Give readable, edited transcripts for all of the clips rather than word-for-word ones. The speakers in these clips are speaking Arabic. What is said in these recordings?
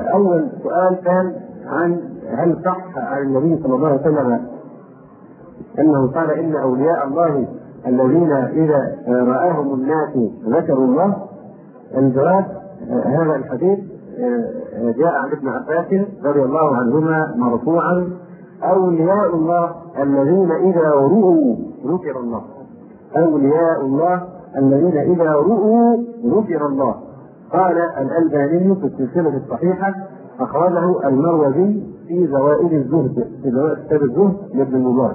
أول سؤال كان عن هل صح عن النبي صلى الله عليه وسلم أنه قال إن أولياء الله الذين إذا رآهم الناس ذكروا الله. الجواب هذا الحديث جاء عن ابن عباس رضي الله عنهما مرفوعا: أولياء الله الذين إذا رؤوا ذكر الله. أولياء الله الذين إذا رؤوا ذكر الله. قال الألباني في السلسلة الصحيحة أخرجه المروزي في زوائد الزهد في زوائد كتاب الزهد لابن المبارك،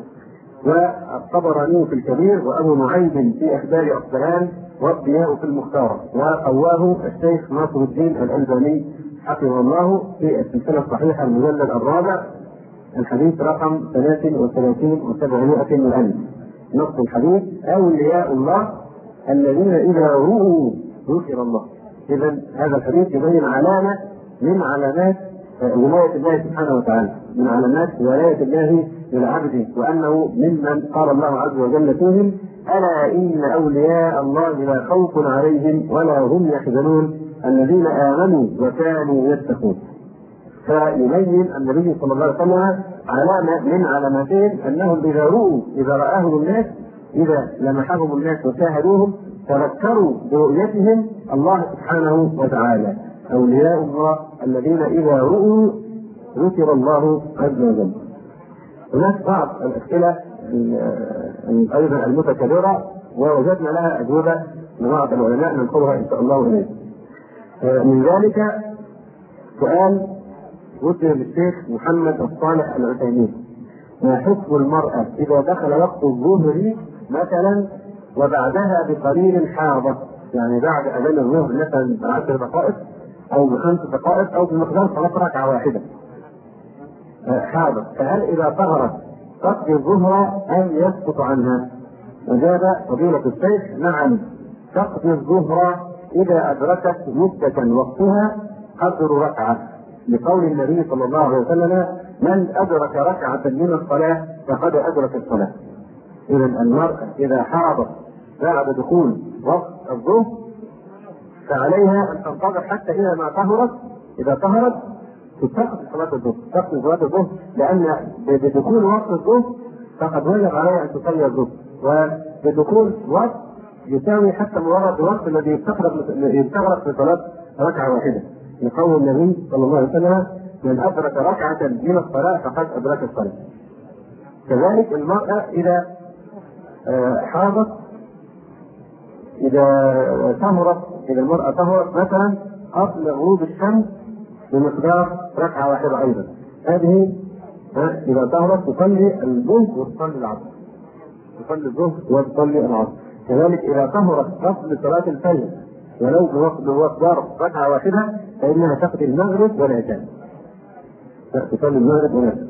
والطبراني في الكبير، وأبو نعيم في أخبار أصبهان، والضياء في المختار، وقواه الشيخ ناصر الدين الألباني حفظه الله في السلسلة الصحيحة المجلد الرابع الحديث رقم 33 و700 وألف. نص الحديث: أولياء الله الذين إذا رؤوا ذكر الله. إذا هذا الحديث يبين علامة من علامات ولاية الله سبحانه وتعالى، من علامات ولاية الله للعبد، وأنه ممن قال الله عز وجل فيهم: ألا إن أولياء الله لا خوف عليهم ولا هم يحزنون الذين آمنوا وكانوا يتقون. فيبين النبي صلى الله عليه وسلم علامة من علامتين أنهم إذا رآهم الناس، إذا لمحهم الناس وشاهدوهم تذكروا برؤيتهم الله سبحانه وتعالى. أولياء الله الذين إذا رؤوا ذكر الله عز وجل. هناك بعض الأسئلة أيضا المتكررة ووجدنا لها أجوبة لبعض العلماء ننقلها إن شاء الله إليه. من ذلك سؤال وجه للشيخ محمد الصالح العثيمين: ما حكم المرأة إذا دخل وقت الظهر مثلا وبعدها بقليل حاضة، يعني بعد أذان الظهر مثلا ب10 دقائق أو ب5 دقائق أو بمقدار 3 ركعة واحدة حاضة، فهل إذا طهرت تقضي الظهر أم يسقط عنها؟ أجاب فضيلة الشيخ: نعم، تقضي الظهر إذا أدركت مدة وقتها قدر ركعة، لقول النبي صلى الله عليه وسلم: من أدرك ركعة من الصلاة فقد أدرك الصلاة. إذا المرأة إذا حاضت بعد دخول وقت الظهر فعليها أن تنتظر حتى إذا ما طهرت. إذا طهرت تقضي صلاة الظهر، تقضي صلاة الظهر، لأن بدخول وقت الظهر فقد وجب عليها أن تصلي الظهر، وبدخول وقت يساوي حتى مجرد الوقت الذي يستغرق في صلاة ركعة واحدة، لقول النبي صلى الله عليه وسلم: من أدرك ركعة من الصلاة فقد أدرك الصلاة. كذلك المرأة إذا حاضت، إذا المرأة طهرت مثلا قبل غروب الشمس بمقدار ركعة واحدة أيضا، هذه إذا طهرت تصلي الظهر وتصلي العصر، تصلي الظهر وتصلي العصر. كذلك إذا طهرت قبل صلاة الفجر ولو بمقدار ركعة واحدة فإنها تقضي المغرب والعشاء، تصلي المغرب والعشاء.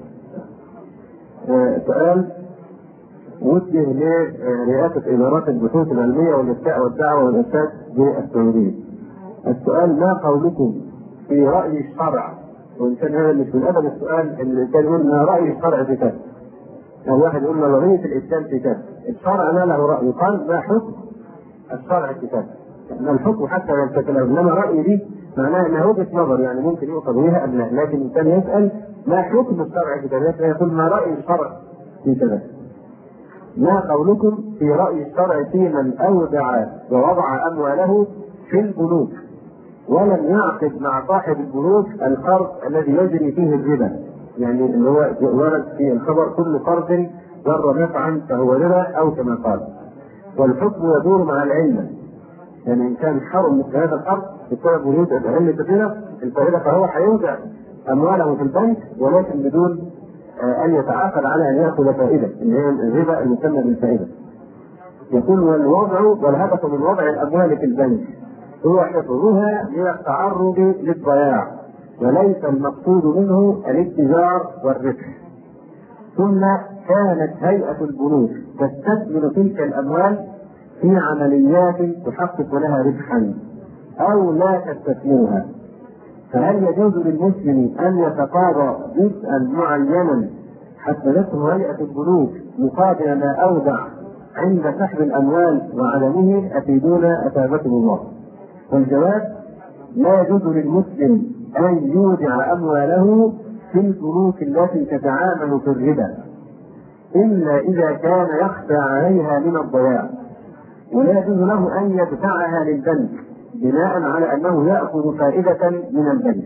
سؤال وجه لرئاسة إدارات البحوث العلمية والإفتاء والدعوة والإرشاد بالسعودية. السؤال: ما قولكم في رأي الشرع؟ وإن كان هذا مش من أدب السؤال، اللي كان يقول ما رأي الشرع في كذا، أو واحد يقول ما رأي الإسلام في كذا. الشرع ما له رأي، قال ما حكم الشرع في كذا، ما الحكم حتى ينتقل. إنما رأي دي معناها أنها وجهة نظر، يعني ممكن يؤخذ بها أم لا، لكن الإنسان يسأل ما حكم الشرع في كذا، فيقول ما رأي الشرع في كذا. ما قولكم في رأي الشرع في من أودع ووضع أمواله في البنوك ولم يعقد مع صاحب البنوك القرض الذي يجري فيه الربا، يعني اللي هو ورد في الخبر: كل قرض جر نفعا فهو ربا، أو كما قال. والحكم يدور مع العلة، يعني إن كان حرم مثل هذا القرض بسبب وجود العلة كثيرة الفائدة فهو حيودع أمواله في البنك ولكن بدون أن يتعاقد على أن يأخذ فائدة، اللي هي الربا المسمى بالفائدة. يقول: والوضع والهدف من وضع الأموال في البنك هو حفظها من التعرض للضياع، وليس المقصود منه الاتجار والربح. ثم كانت هيئة البنوك تستثمر تلك الأموال في عمليات تحقق لها ربحا أو لا تستثمرها، فهل يجوز للمسلم أن يتقاضى جزءا معينا حسبته هيئة البنوك مقابل ما أودع عند سحب الأموال وعدمه؟ أفيدونا أثابكم الله. والجواب: لا يجوز للمسلم أن يودع أمواله في البنوك التي تتعامل في الربا إلا إذا كان يخشى عليها من الضياع، ولا يجوز له أن يدفعها للبنك بناء على أنه يأخذ فائدة من البنك.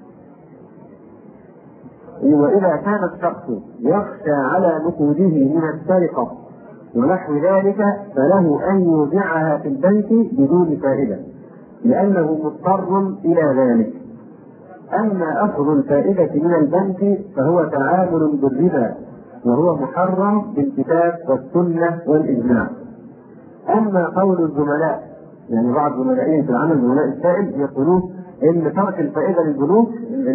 وإذا كان الشخص يخشى على نقوده من السرقة ونحو ذلك فله أن يودعها في البنك بدون فائدة لأنه مضطر إلى ذلك. أما أخذ الفائدة من البنك فهو تعامل بالربا وهو محرم بالكتاب والسنة والإجماع. أما قول الزملاء، يعني بعض زملائين في العمل زملاء السائل يقولون إن ترك الفائدة للبنوك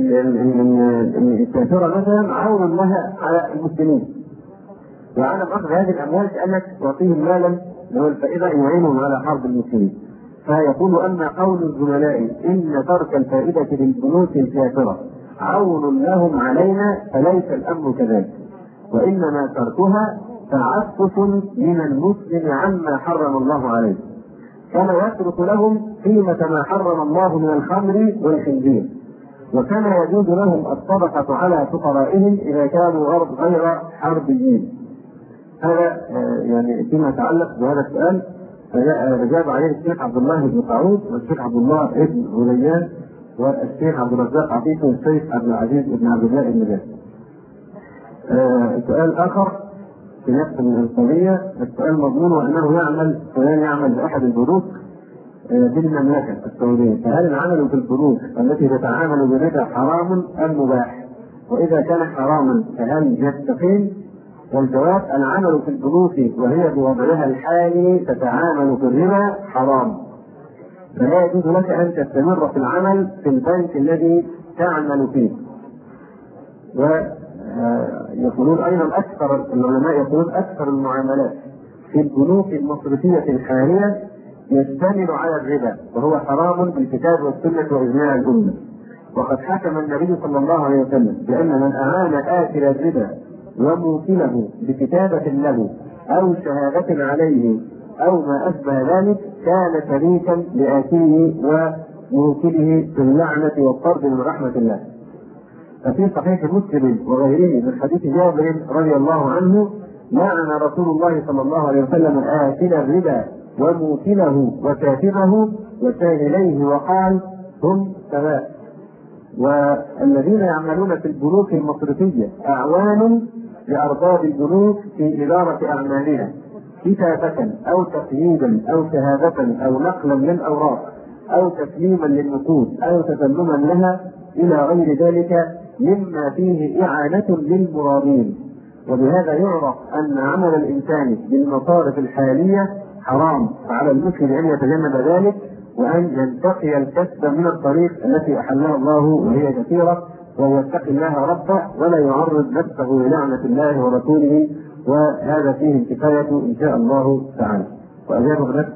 الكافرة مثلا عون لها على المسلمين، وعدم أخذ هذه الأموال كأنك تعطيهم مالا لو الفائدة يعينهم على حرب المسلمين. فيقول أما قول الزملاء إن ترك الفائدة للبنوك الكافرة عون لهم علينا فليس الأمر كذلك، وإنما تركها تعفف من المسلم عما حرم الله عليه، كما يترك لهم قيمة ما حرم الله من الخمر والخنزير، وكما يجوز لهم الصدقة على فقرائهم إذا كانوا غير حربيين. هذا يعني فيما يتعلق بهذا السؤال أجاب عليه الشيخ عبد الله بن سعود والشيخ عبد الله بن غليان والشيخ عبد الرزاق عفيف والشيخ عبد العزيز بن عبد الله بن باز. سؤال آخر في نفس القضية، السؤال مضمون وأنه يعمل بأحد البنوك بالمملكة السعودية، فهل العمل في البنوك التي تتعامل بالربا حرام أم مباح؟ وإذا كان حراما فهل يستقيم؟ والجواب العمل في البنوك وهي بوضعها الحالي تتعامل بالربا حرام، فلا يجوز لك أن تستمر في العمل في البنك الذي تعمل فيه. ويقولون أيضا العلماء يقولون أكثر المعاملات في البنوك المصرفية الحالية يشتمل على الربا وهو حرام بالكتاب والسنة وإجماع الأمة. وقد حكم النبي صلى الله عليه وسلم بأن من أعان آكل الربا وموكله بكتابة له أو شهادة عليه أو ما أشبه ذلك كان شريكا لآكله وموكله في اللعنة والطرد من رحمة الله. ففي صحيح مسلم وغيره من حديث جابر رضي الله عنه لعن رسول الله صلى الله عليه وسلم آكل الربا وموكله وكاتبه وشاهديه وقال هم سواء. والذين يعملون في البنوك المصرفية أعوان لأرباب البنوك في إدارة أعمالها كتابة أو تقييدا أو شهادة أو نقلا للأوراق أو تسليما للنقود أو تسلما لها إلى غير ذلك مما فيه إعانة للمرابين. وبهذا يعرف أن عمل الإنسان بالمصارف الحالية حرام، فعلى المسلم أن يتجنب ذلك وأن ينتقي الكسب من الطريق التي أحلها الله وهي كثيرة، ويتقي الله ربه ولا يعرض نفسه للعنة الله ورسوله، وهذا فيه الكفاية إن شاء الله تعالى. وأجابه نفس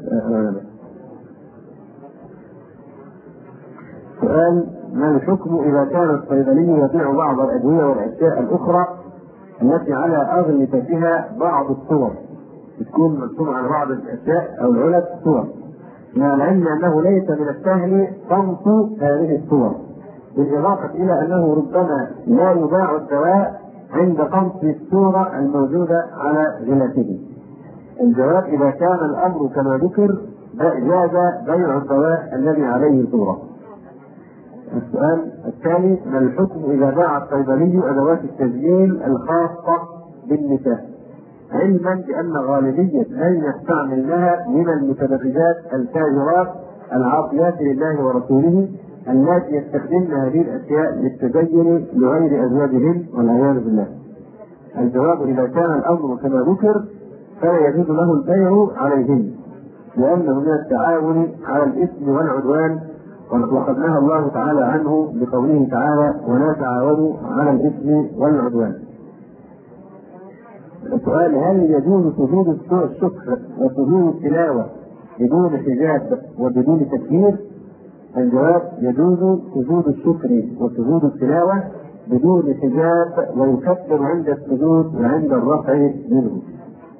سؤال: ما الحكم إذا كان الصيدلي يبيع بعض الأدوية والأشياء الأخرى التي على أغلفتها بعض الصور، تكون مرسومة على بعض الأشياء أو العلب صور، مع العلم أنه ليس من السهل صمت هذه الصور، بالإضافة إلى أنه ربما لا يباع الدواء عند قمص الصورة الموجودة على غلافه؟ الجواب: إذا كان الأمر كما ذكر جاز بيع الدواء الذي عليه صورة. السؤال الثاني: ما الحكم إذا باع الصيدلي أدوات التسجيل الخاصة بالنساء، علما بأن غالبية من يستعمل لها من المتبرجات التاجرات العاصيات لله ورسوله التي يستخدمن هذه الأشياء للتزين لغير أزواجهن والعياذ بالله؟ الجواب: إذا كان الأمر كما ذكر فلا يجوز له البيع عليهن، لأنه من التعاون على الإثم والعدوان، وقد نهى الله تعالى عنه بقوله تعالى: ولا تعاونوا على الإثم والعدوان. السؤال: هل يجوز سجود الشكر وسجود التلاوة بدون حجاب وبدون تكبير؟ الجواب: يجوز سجود الشكر وسجود التلاوة بدون حجاب، ويكبر عند السجود وعند الرفع منه.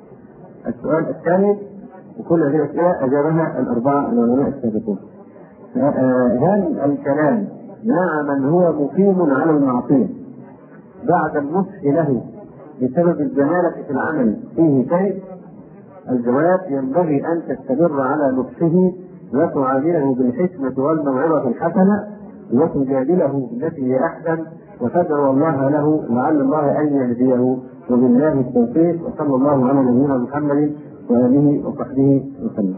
السؤال الثاني، وكل هذه الأسئلة أجابها الأربعة العلماء السابقون. هل الكلام مع من هو مقيم على المعصية بعد النصح له بسبب الجهالة في العمل فيه شيء؟ الجواب: ينبغي أن تستمر على نصحه وتعامله بالحكمة والموعظة الحسنة وتجادله بالتي هي أحسن وتدعو الله له لعل الله أن يهديه، وبالله التوفيق. وصلى الله على نبينا محمد وآله وصحبه وسلم.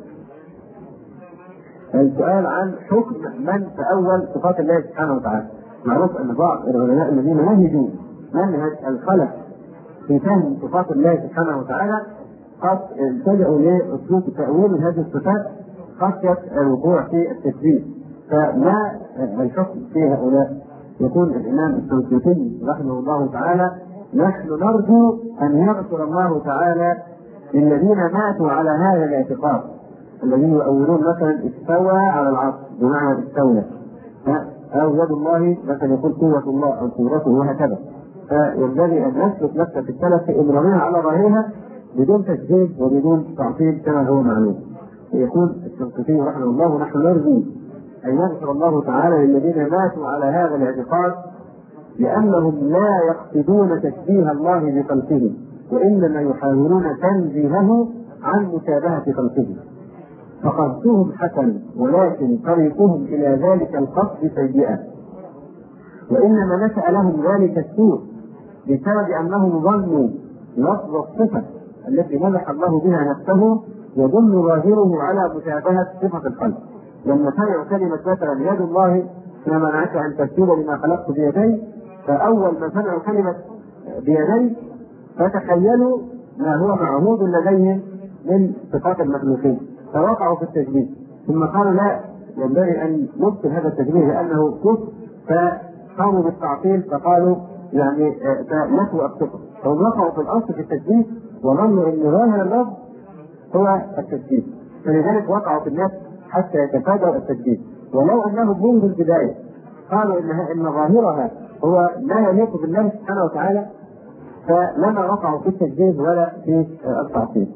السؤال عن حكم من تأول صفات الله سبحانه وتعالى. معروف أن بعض العلماء الذين نهجوا منهج الخلف في فهم صفات الله سبحانه وتعالى قد التجأوا لأسلوب تأويل هذه الصفات خشية الوقوع في التشبيه. فما الحكم في هؤلاء؟ يقول الإمام السنكوتي رحمه الله تعالى: نحن نرجو أن يغفر الله تعالى للذين ماتوا على هذا الاعتقاد، الذين يؤولون مثلا استوى على العرش بمعنى استولى، أو يد الله مثلا يقول قوة الله أو قدرته وهكذا. فينبغي أن نسلك نفس السلف في إمرارها على ظاهرها بدون تشبيه وبدون تعطيل كما هو معلوم. يقول السنكوتي رحمه الله: نحن نرجو أن يغفر الله تعالى للذين ماتوا على هذا الاعتقاد لأنهم لا يقصدون تشبيه الله بخلقه، وإنما يحاولون تنزيهه عن مشابهة خلقه، فقصدهم حسن ولكن طريقهم إلى ذلك القصد سيئة، وإنما نشأ لهم ذلك السوء بسبب أنهم ظنوا لفظ الصفة التي مدح الله بها نفسه يدل ظاهره على مشابهة صفة الخلق. لما سمعوا كلمة مثلا يد الله ما منعك أن تسجد لما خلقت بيدي، فأول ما سمعوا كلمة بيدي فتخيلوا ما هو معهود لديهم من صفات المخلوقين فوقعوا في التشبيه، ثم قالوا لا، ينبغي أن نبطل هذا التشبيه لأنه كفر، فقاموا بالتعطيل فقالوا يعني نفوا الصفة، فهم وقعوا في الأصل في التشبيه وظنوا أن ظاهر اللفظ هو التشبيه، فلذلك وقعوا في النفس حتى يتفادوا التشبيه. ولو أنهم منذ البداية قالوا إن ظاهرها هو ما يليق بالله سبحانه وتعالى فلما وقعوا في التشبيه ولا في التعطيل.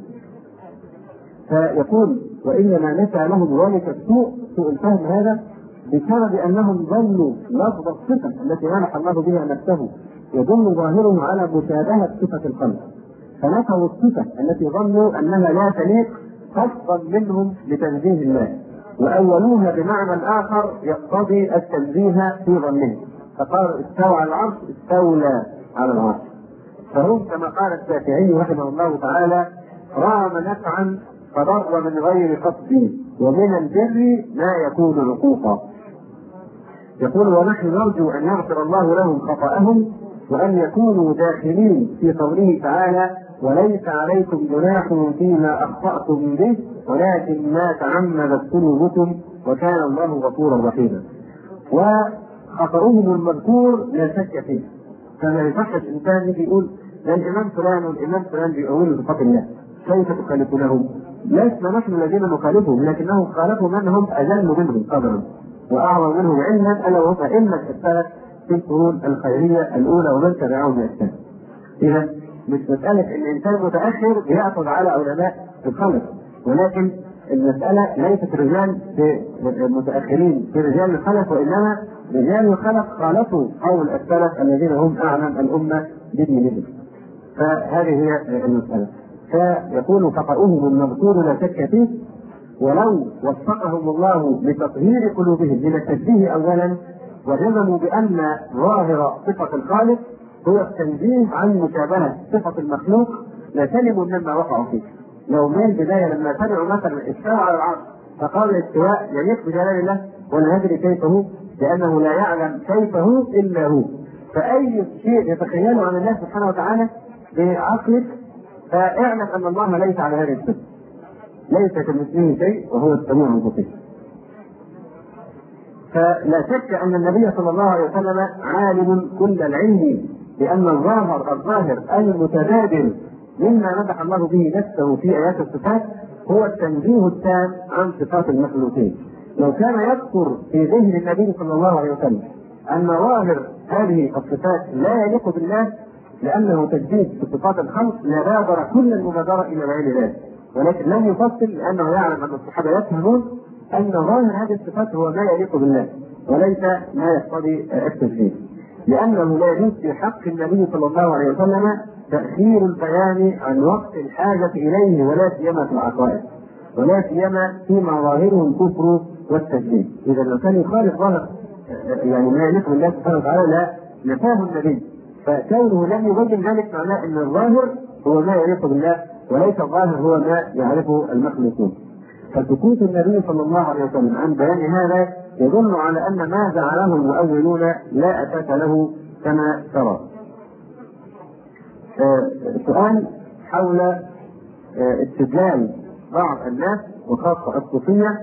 فيقول: وإنما نشأ لهم ذلك السوء، سوء الفهم هذا، بسبب أنهم ظنوا لفظ الصفة التي منح الله بها نفسه يدل ظاهره على مشابهة صفة الخلق، فنفوا الصفة التي ظنوا أنها لا تليق قصدا منهم لتنزيه الله، وأولوها بمعنى آخر يقتضي التنزيه في ظنهم، فقالوا استوى على العرش استولى على العرش. فهم كما قال الشافعي رحمه الله تعالى: رام نفعا فضر من غير قصد ومن البر ما يكون عقوقا. يقول: ونحن نرجو أن يغفر الله لهم خطأهم وأن يكونوا داخلين في قوله تعالى: وليس عليكم جناح فيما أخطأتم به ولكن ما تعمدت قلوبكم وكان الله غفورا رحيما. وخطأهم المذكور لا شك فيه، فما يصح الإنسان يجي يقول ده الإمام فلان والإمام فلان بيقولوا صفات الله، كيف تخالفونهم؟ لسنا نحن الذين نخالفهم، لكنهم خالفوا من هم أجل منهم قدرا وأعظم منهم علما، ألا وهم أئمة السلف في القرون الخيرية الأولى ومن تبعهم بإحسان. إذا مش مسألة إن الإنسان متأخر يأخذ على علماء الخلق، ولكن المسألة ليست رجال متأخرين في رجال الخلق، وإنما رجال الخلق خالفوا قول السلف الذين هم أعلم الأمة بدينهم. فهذه هي المسألة. فيكون خطأهم المذكور لا شك فيه، ولو وفقهم الله لتطهير قلوبهم من التشبيه أولا وجزموا بأن ظاهر صفة الخالق هو التنزيه عن مشابهة صفة المخلوق لسلموا مما وقعوا فيه. لو من البداية لما سمعوا مثلا استوى على العرش فقالوا الاستواء يليق بجلال الله ولا ندري كيف هو، لأنه لا يعلم كيف هو إلا هو، فأي شيء يتخيله عن الله سبحانه وتعالى بعقلك فاعلم أن الله ليس على هذه الصفة، ليس كمثله شيء وهو السميع البصير. فلا شك أن النبي صلى الله عليه وسلم عالم كل العلم بأن الظاهر المتبادل مما مدح الله به نفسه في آيات الصفات هو التنزيه التام عن صفات المخلوقين. لو كان يذكر في ذهن النبي صلى الله عليه وسلم أن ظاهر هذه الصفات لا يليق بالله لأنه تجديد بصفات الخلق لبادر كل المبادرة إلى غير ذلك، ولكن لم يفصل لأنه يعلم أن الصحابة يفهمون أن ظاهر هذه الصفات هو ما يليق بالله وليس ما يقتضي التشبيه، لأنه لا يجوز في حق النبي صلى الله عليه وسلم تأخير البيان عن وقت الحاجة إليه، ولا سيما في العقائد، ولا سيما فيما ظاهره الكفر والتشبيه. إذا لو كان يخالف ظاهر يعني ما يليق بالله سبحانه وتعالى لا نفاه النبي، فكونه لم يبين ذلك معناه أن الظاهر هو ما يليق بالله وليس الظاهر هو ما يعرفه المخلوقون. فسكوت النبي صلى الله عليه وسلم عن بيان هذا يدل على أن ما جعله المؤولون لا أساس له كما ترى. سؤال حول استدلال بعض الناس وخاصة الصوفية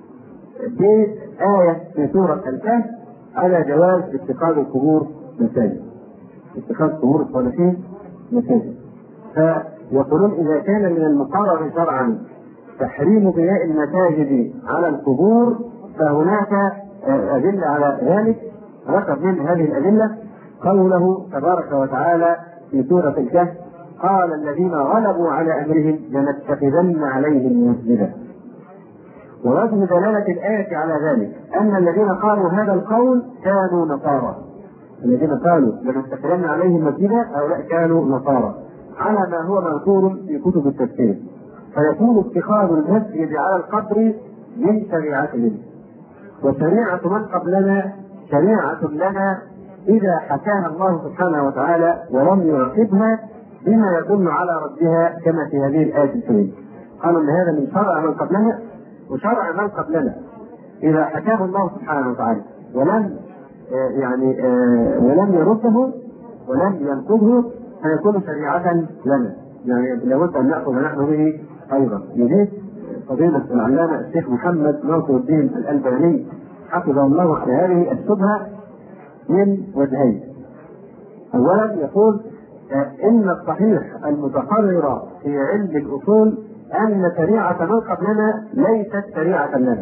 بآية في سورة الكهف على جواز اتخاذ القبور مساجد، اتخاذ قبور الصالحين مساجد. فيقولون إذا كان من المقرر شرعا تحريم بناء المساجد على القبور فهناك أدلة على ذلك. ذكر من هذه الأدلة قوله تبارك وتعالى في سورة الكهف: قال الذين غلبوا على أمرهم لنتخذن عليهم مسجدا. ووجه دلالة الآية على ذلك أن الذين قالوا هذا القول كانوا نصارى، الذين قالوا لنتخذن عليهم مسجدا هؤلاء كانوا نصارى، على ما هو مذكور في كتب التفسير. فيكون اتخاذ المسجد على القبر من شريعتهم، وشريعة من قبلنا شريعة لنا إذا حكاها الله سبحانه وتعالى ولم يعقبها بما يدل على ردها كما في هذه الآية الكريمة. قالوا أن هذا من شرع من قبلنا، وشرع من قبلنا إذا حكاه الله سبحانه وتعالى ولم ولم يرده ولم ينقضه فيكون شريعة لنا، يعني لابد أن نأخذ نحن به أيضا. يجيب فضيلة العلامة الشيخ محمد ناصر الدين الألباني حفظه الله على هذه الشبهة من وجهين. أولا يقول إن الصحيح المتقرر في علم الأصول أن شريعة من قبلنا ليست شريعة لنا.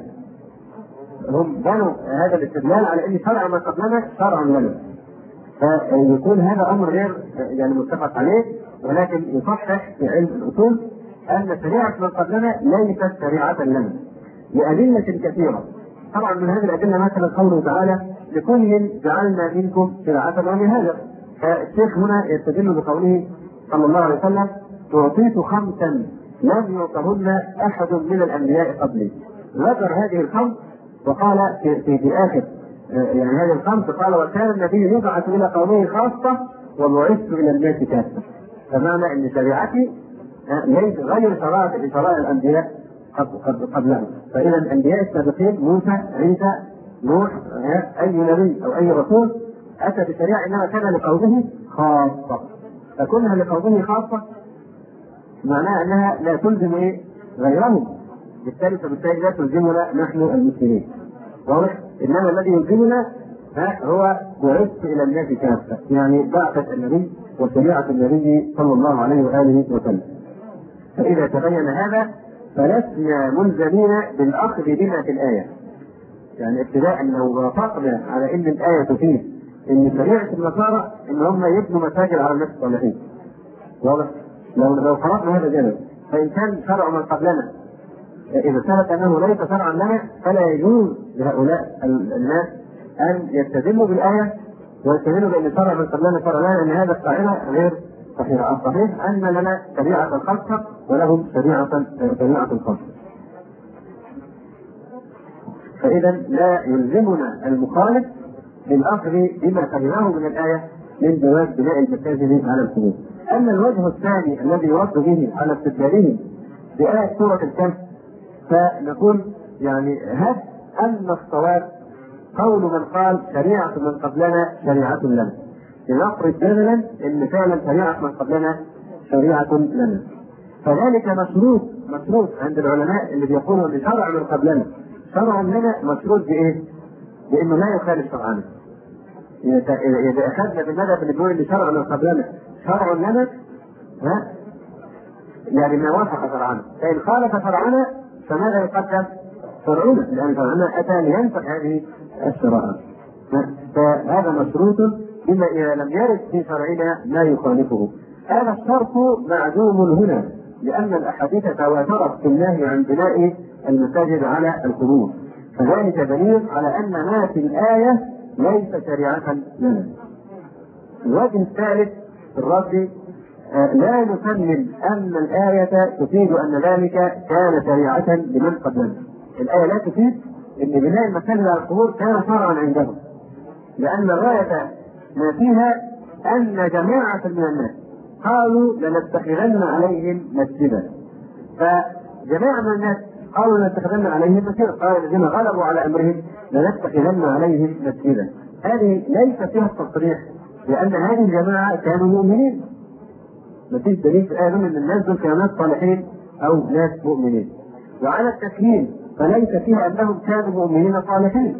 هم بنوا هذا الاستدلال على أن شرع من قبلنا شرع لنا، فيكون هذا أمر غير يعني متفق عليه، ولكن يصحح في علم الأصول أن شريعة من قبلنا ليست شريعة لنا لأدلة كثيرة. طبعا من هذه الأدلة مثلا قوله تعالى: لكل جعلنا منكم شرعة ومنهاجا. فالشيخ هنا يستدل بقوله صلى الله عليه وسلم: أعطيت خمسا لم يعطهن أحد من الأنبياء قبلي. ذكر هذه الخمس وقال في آخر يعني هذه الخمس قال: وكان النبي يبعث إلى قومه خاصة وبعثت إلى الناس كافة. فمعنى أن شريعتي ليس غير شرائع الأنبياء قبلهم. فإذا الأنبياء السابقين موسى، عيسى، نوح، أي نبي أو أي رسول أتى بشريعة إنما كان لقومه خاصة، فكونها لقومه خاصة معناها أنها لا تلزم غيرهم، بالتالي لا تلزمنا نحن المسلمين. واضح؟ إنما الذي يلزمنا هو بعثت إلى الناس كافة، يعني بعثة النبي وشريعة النبي صلى الله عليه وآله وسلم. فإذا تبين هذا فلسنا ملزمين بالأخذ بما في الآية، يعني ابتداء لو وافقنا على أن الآية تفيد أن شريعة النصارى أن هم يبنوا مساجد على الناس الصالحين. واضح؟ لو فرضنا هذا الجانب، فإن كان شرع من قبلنا إذا ثبت أنه ليس شرعا لنا فلا يجوز لهؤلاء الناس أن يستدلوا بالآية ويستدلوا بأن شرع من قبلنا شرع لنا، أن هذا القاعدة غير صحيحة. الصحيح أن لنا شريعة خاصة ولهم شريعة خاصة. فإذا لا يلزمنا المخالف بالأخذ بما فهمه من الآية من جواز بناء المساجد على القبور. أما الوجه الثاني الذي يرد به على استدلالهم بآية سورة الكهف فنقول يعني هذا أن الصواب قول من قال شريعة من قبلنا شريعة لنا، لنفرض جدلا أن فعلا شريعة من قبلنا شريعة لنا، فذلك مشروط عند العلماء اللي بيقولوا أن شرع من قبلنا شرع لنا، مشروط بإيه؟ بأنه لا يخالف شرعنا. إذا أخذنا بالمذهب اللي بيقول أن شرع من قبلنا شرع لنا يعني ما وافق شرعنا، فإن خالف شرعنا فماذا يقدم؟ شرعنا، لأن شرعنا أتى لينفع هذه الشرائع. فهذا مشروط بما إذا لم يرد في شرعنا ما يخالفه. هذا الشرط معدوم هنا لأن الأحاديث تواترت في النهي عن بناء المساجد على القبور، فذلك دليل على أن ما في الآية ليس شريعة لنا. الوجه الثالث في الرد لا نكمل أن الآية تفيد أن ذلك كان شريعة لمن قبلنا. الآية لا تفيد أن بناء المساجد على القبور كان شرعا عندهم، لأن غاية ما فيها أن جماعة من الناس قالوا لنتخذن عليهم مسجدا، فجماعة من الناس قالوا لنتخذن عليهم مسجدا، قال الذين غلبوا على أمرهم لنتخذن عليهم مسجدا. هذه ليس فيها التصريح لأن هذه الجماعة كانوا مؤمنين، مفيش دليل في الآية أن الناس دول كانوا ناس صالحين أو ناس مؤمنين. وعلى التكهين فليس فيها أنهم كانوا مؤمنين صالحين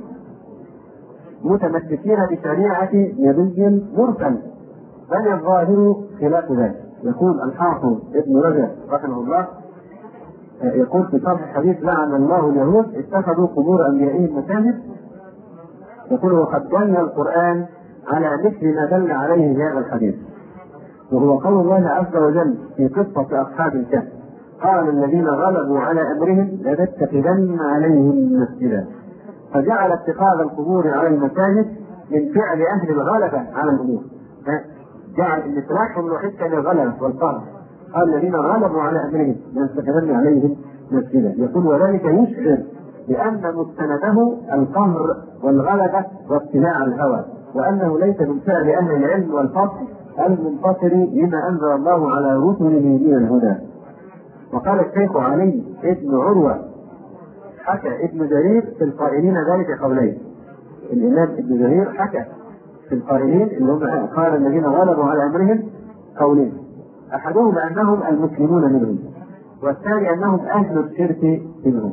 متمسكين بشريعة نبي مرسل، بل الظاهر خلاف ذلك. يقول الحافظ ابن رجب رحمه الله يقول في شرح الحديث لعن الله اليهود اتخذوا قبور أنبيائهم مساجد، يقول وقد دل القرآن على مثل ما دل عليه هذا الحديث، وهو قول الله عز وجل في قصة أصحاب الكهف قال الذين غلبوا على أمرهم لنتخذن عليهم مسجدا، فجعل اتخاذ القبور على المساجد من فعل أهل الغلبة على الأمور، جعل الإصلاح الوحيد كان الغلبة والقهر، قال الذين غلبوا على أمرهم لنتخذن عليهم مسجدا. يقول وذلك يشعر بأن مستنده القهر والغلبة واتباع الهوى، وأنه ليس من فعل أهل العلم والفضل المنتصر لما أنزل الله على رسله من الهدى. وقال الشيخ علي ابن عروة حكى ابن جرير في القائلين ذلك قولين. الإمام ابن جرير حكى في القائلين اللي هم قال الذين غلبوا على أمرهم قولين، أحدهما أنهم المسلمون منهم، والثاني أنهم أهل الشرك منهم،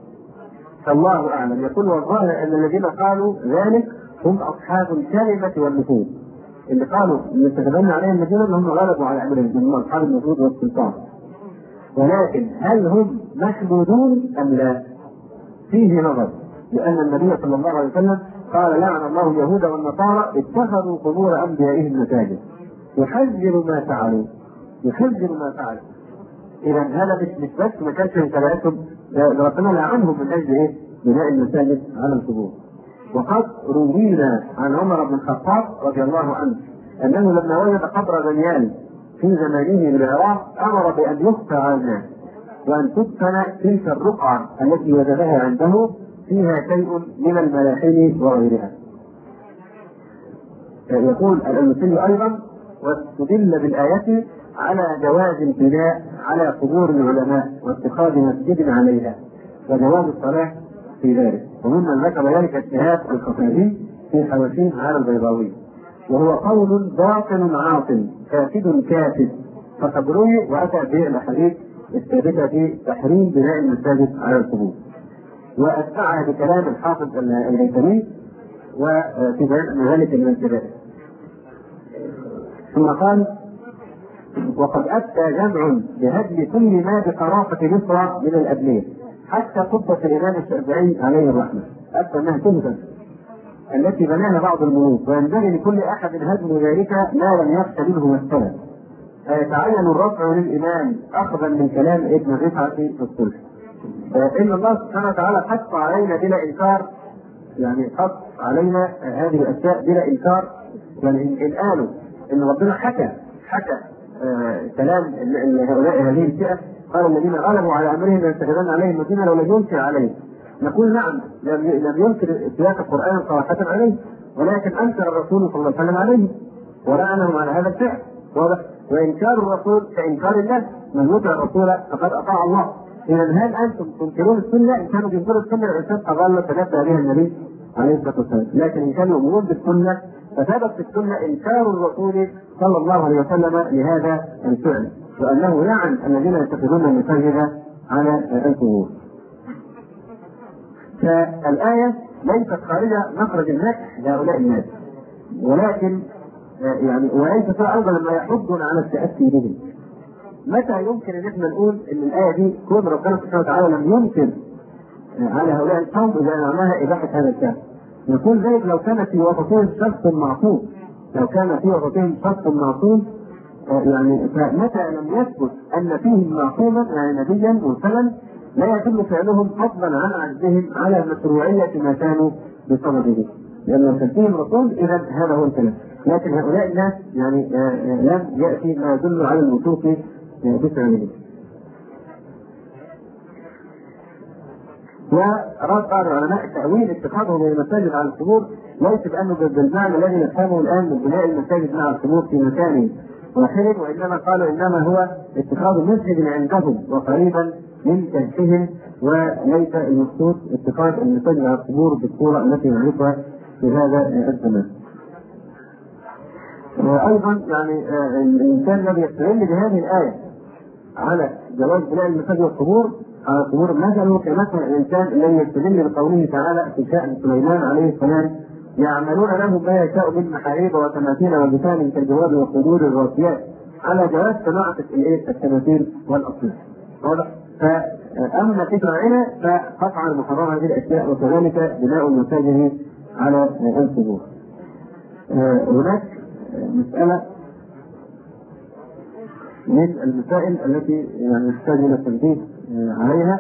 فالله أعلم. يقول والظاهر أن الذين قالوا ذلك هم أصحاب الكلمة والنفوذ، اللي قالوا يتخذون عليهم الذين هم غلبوا على أمرهم هم أصحاب النفوذ والسلطان، ولكن هل هم محمودون أم لا؟ فيه نظر، لأن النبي صلى الله عليه وسلم قال لعن الله اليهود والنصارى اتخذوا قبور أنبيائهم مساجد، يحذر ما فعلوا، يحذر ما فعلوا. إذا هذا مش بس ما كانش من تبعتهم، ربنا لعنهم من أجل إيه؟ بناء المساجد على القبور. وقد روينا عن عمر بن الخطاب رضي الله عنه أنه لما وجد قبر دانيال في زمانه بالعراق أمر بأن يقطع الناس وأن تدفن تلك الرقعة التي وجدها عنده فيها شيء من الملاحم وغيرها. يقول الألوسي أيضا واستدل بالآية على جواز البناء على قبور العلماء واتخاذ مسجد عليها وجواز الصلاة في ذلك، وممن ذكر ذلك اجتهاد الخطيبي في حواشيه على البيضاوي، وهو قول باطل عاطل فاسد كافر، فقد روي وأتى به الأحاديث الثابتة في تحريم بناء المساجد على القبور، وأتبعها بكلام الحافظ الهيثمي وفي بيان ذلك من الانتباه. ثم قال وقد أتى جمع بهدم كل ما بقرافة مصر من الأبنية حتى قبة الإمام الشافعي عليه الرحمة، أتى أنها تهدم التي بناها بعض الملوك، وينبغي لكل أحد هدم ذلك ما لم يخش منه مسألة، فيتعين الرفع للإمام أخذا من كلام ابن رفعة في الصلح. إن الله سبحانه وتعالى حث علينا بلا إنكار، يعني حث علينا هذه الأشياء بلا إنكار، يعني إن قالوا إن ربنا حكى كلام هؤلاء هذه الفئة قال الذين غلبوا على أمرهم ليتخذن عليهم مسجدا لو لم ينكر عليه، نقول نعم لم ينكر سياق القرآن صراحة عليه، ولكن أنكر الرسول صلى الله عليه وسلم عليه ولعنهم على هذا الفعل، واضح؟ وإنكار الرسول كإنكار الله، من يطع الرسول فقد أطاع الله. إذا هل أنتم تنكرون السنة؟ إن كانوا ينكرون السنة الإنسان أضل تنبأ بها النبي عليه الصلاة والسلام، لكن إن كانوا يؤمنون بالسنة فثبت في السنة إنكار الرسول صلى الله عليه وسلم لهذا الفعل، وأنه لعن الذين يتخذون المساجد على القبور. فالآية ليست خارجة مخرج المدح لهؤلاء الناس، ولكن يعني وليس فيها أيضا ما يحضنا على التأسي بهم. متى يمكن ان احنا نقول ان الآية دي كون ربنا سبحانه وتعالى لم يمكن على هؤلاء القوم إذا معناها إباحة هذا الكلام؟ نقول ذلك لو كان في وسطهم شخص معصوم، لو كان في وسطهم شخص معصوم يعني فمتى لم يثبت ان فيهم معصوما يعني نبيا مرسلا لا يتم فعلهم فضلا عن عجزهم على مشروعيه ما كانوا بصدده، لان كان فيهم رسول اذا هذا هو الكلام. لكن هؤلاء الناس يعني لم ياتي ما يدل على الوثوق بفعلهم. ورد بعض العلماء تأويل اتخاذهم للمساجد على القبور ليس بأنه بالمعنى الذي نفهمه الآن من بناء المساجد مع القبور في مكان واحد، وإنما قالوا إنما هو اتخاذ مسجد عندهم وقريبا من كهفهم، وليس المقصود اتخاذ المساجد على القبور بالصورة التي نعرفها في هذا الزمان. وأيضا يعني الإنسان الذي يستدل بهذه الآية على جواز بناء المساجد والقبور على القبور مثله كمثل الانسان الذي يستدل بقوله تعالى في شأن سليمان عليه السلام: يعملون له ما يشاء من محاريب وتماثيل وجفان كالجواب والقدور الراسيات، على جواز صناعة التماثيل والاصنام. واضح؟ فاما في شرعنا فقطعا محرم هذه الاشياء، وكذلك بناء المساجد على القبور. هناك مسألة من المسائل التي يعني يحتاج الى التنبيه عليها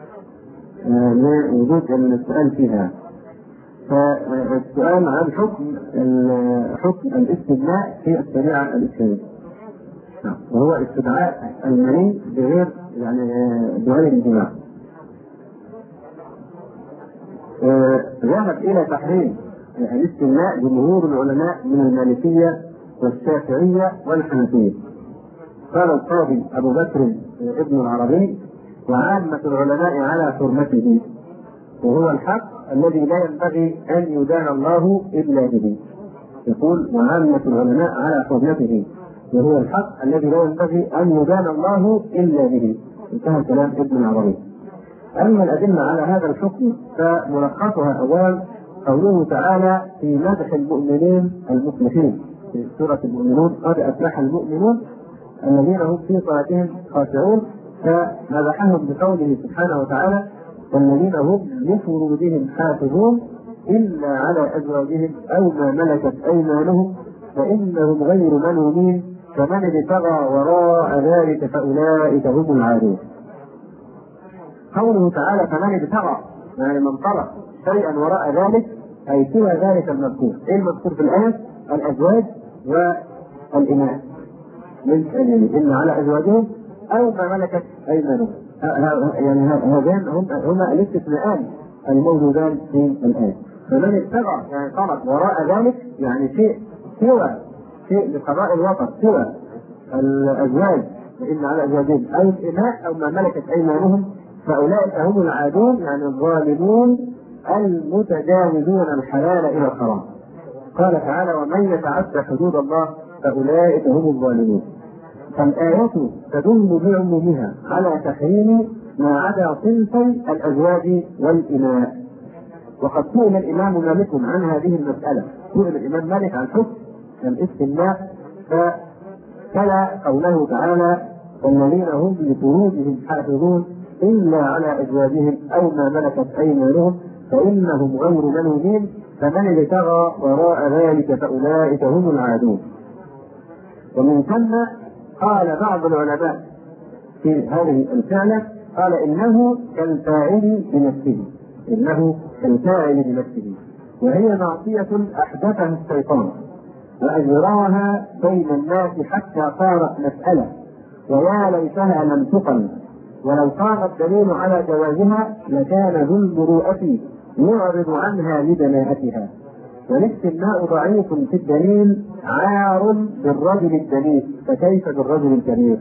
لوجود السؤال فيها. فالسؤال عن حكم الاستدعاء في الشريعة الإسلامية، وهو استدعاء المني بغير الجماع. ذهب إلى تحريم الاستدعاء جمهور العلماء من المالكية والشافعية والحنفية. قال القاضي أبو بكر ابن العربي: وعامة العلماء على حرمته، وهو الحق الذي لا ينبغي أن يدان الله إلا به. يقول: وعامة العلماء على حرمته، وهو الحق الذي لا ينبغي أن يدان الله إلا به. انتهى كلام ابن العربي. أما الأدلة على هذا الحكم فملخصها أولا قوله تعالى في مدح المؤمنين المفلحين في سورة المؤمنون: قد أفلح المؤمنون الذين هم في صلاتهم خاشعون، فمدحهم بقوله سبحانه وتعالى: والذين هم لفروجهم حافظون إلا على أزواجهم أو ما ملكت أيمانهم فإنهم غير ملومين فمن ابتغى وراء ذلك فأولئك هم العادون. قوله تعالى فمن ابتغى يعني من طلب شيئا وراء ذلك أي سوى ذلك المذكور. إيه المذكور في الآية؟ الأزواج والإناث، إلا على أزواجهم أو ما ملكت أيمانهم. يعني هذان هما الاستثناءان الموجودان في الآية. فمن ابتغى يعني طلب وراء ذلك يعني شيء لقضاء الوطن سوى الأزواج إلا على أزواجهم أو الإناث أو ما ملكت أيمانهم فأولئك هم العادون يعني الظالمون المتجاوزون الحلال إلى الحرام. قال تعالى: ومن يتعدى حدود الله فأولئك هم الظالمون. فالآية تدل بعمومها على تحريم ما عدا صنفي الأزواج والإناث. وقد سئل الإمام مالك عن هذه المسألة، سئل الإمام مالك عن حكم الاستثناء فتلا قوله تعالى: والذين هم لفروجهم حافظون إلا على أزواجهم أو ما ملكت أيمانهم فإنهم غير ملومين فمن ابتغى وراء ذلك فأولئك هم العادون. ومن ثم قال بعض العلماء في هذه الفعلة قال إنه كالفاعل بنفسه، وهي معصية أحدثها الشيطان وأجراها بين الناس حتى صارت مسألة، ويا ليتها لم تقل، ولو قام الدليل على جوازها لكان ذو المروءة يعرض عنها لدناءتها. والاستثناء ضعيف في الدليل عار بالرجل الدليل فكيف بالرجل الكبير.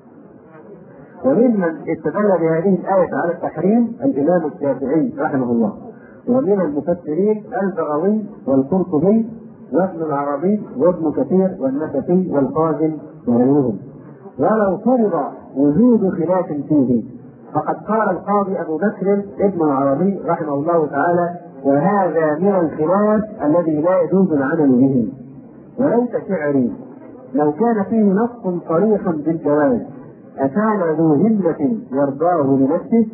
وممن استدل بهذه الآية على التحريم الإمام الشافعي رحمه الله، ومن المفسرين البغوي والقرطبي وابن العربي وابن كثير والنسفي والقاسم وغيرهم. ولو فرض وجود خلاف فيه فقد قال القاضي أبو بكر ابن العربي رحمه الله تعالى: وهذا من الخلاف الذي لا يجوز العمل به. وليس شعري لو كان فيه نص صريح بالجواز أكان ذو همة يرضاه لنفسه.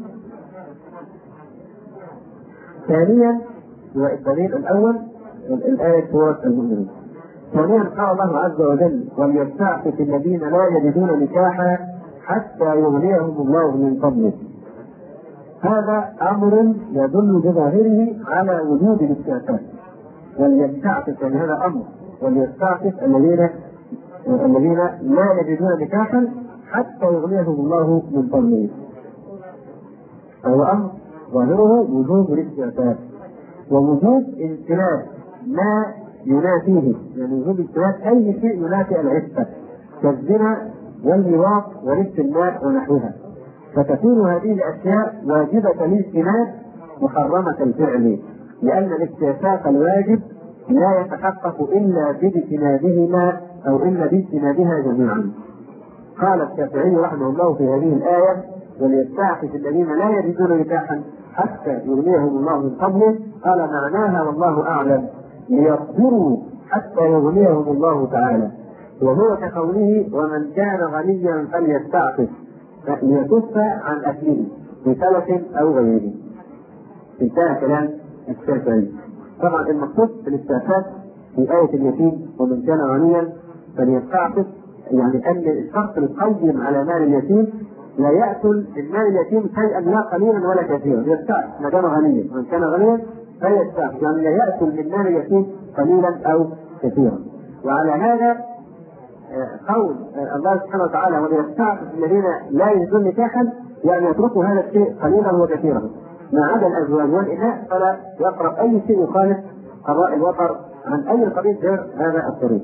ثانيا، والدليل الأول الآية سورة المؤمنون. ثانيا قال الله عز وجل: وليستعفف الذين لا يجدون نكاحا حتى يغنيهم الله من فضله. هذا امر يدل بظاهره على وجود الاستعفاف. وليستعفف يعني هذا امر، وليستعفف الذين لا يجدون نكاحا حتى يغنيهم الله من فضله. فهو امر ظاهره وجود الاستعفاف ووجود امتلاك ما ينافيه، يعني وجود امتلاك اي شيء ينافي العفه كالزنا واللواط والاستمناء ونحوها، فتكون هذه الاشياء واجبه الاجتناب محرمه الفعل، لان الاستعفاف الواجب لا يتحقق الا باجتنابهما او الا باجتنابها جميعا. قال الشافعي رحمه الله في هذه الايه: وليستعفف الذين لا يجدون نكاحا حتى يغنيهم الله من فضله، قال معناها والله اعلم ليصبروا حتى يغنيهم الله تعالى، وهو كقوله: ومن كان غنيا فليستعفف ليكف عن اكله بسلف او غيره. انتهى كلام الشافعي. طبعا المقصود بالاستعفاف في آية اليتيم ومن كان غنيا فليستعفف، يعني أن الشخص القيم على مال اليتيم لا يأكل من مال اليتيم شيئا لا قليلا ولا كثيرا، يستعفف ما كان غنيا، ومن كان غنيا فليستعفف يعني لا يأكل من مال اليتيم قليلا أو كثيرا. وعلى هذا قول الله سبحانه وتعالى: وليستعفف الذين لا يجدون نكاحا، يعني يتركوا هذا الشيء قليلا وكثيرا ما عدا الازواج والاناث، فلا يقرب اي شيء يخالف قضاء الوطر عن اي قبيل غير هذا الطريق.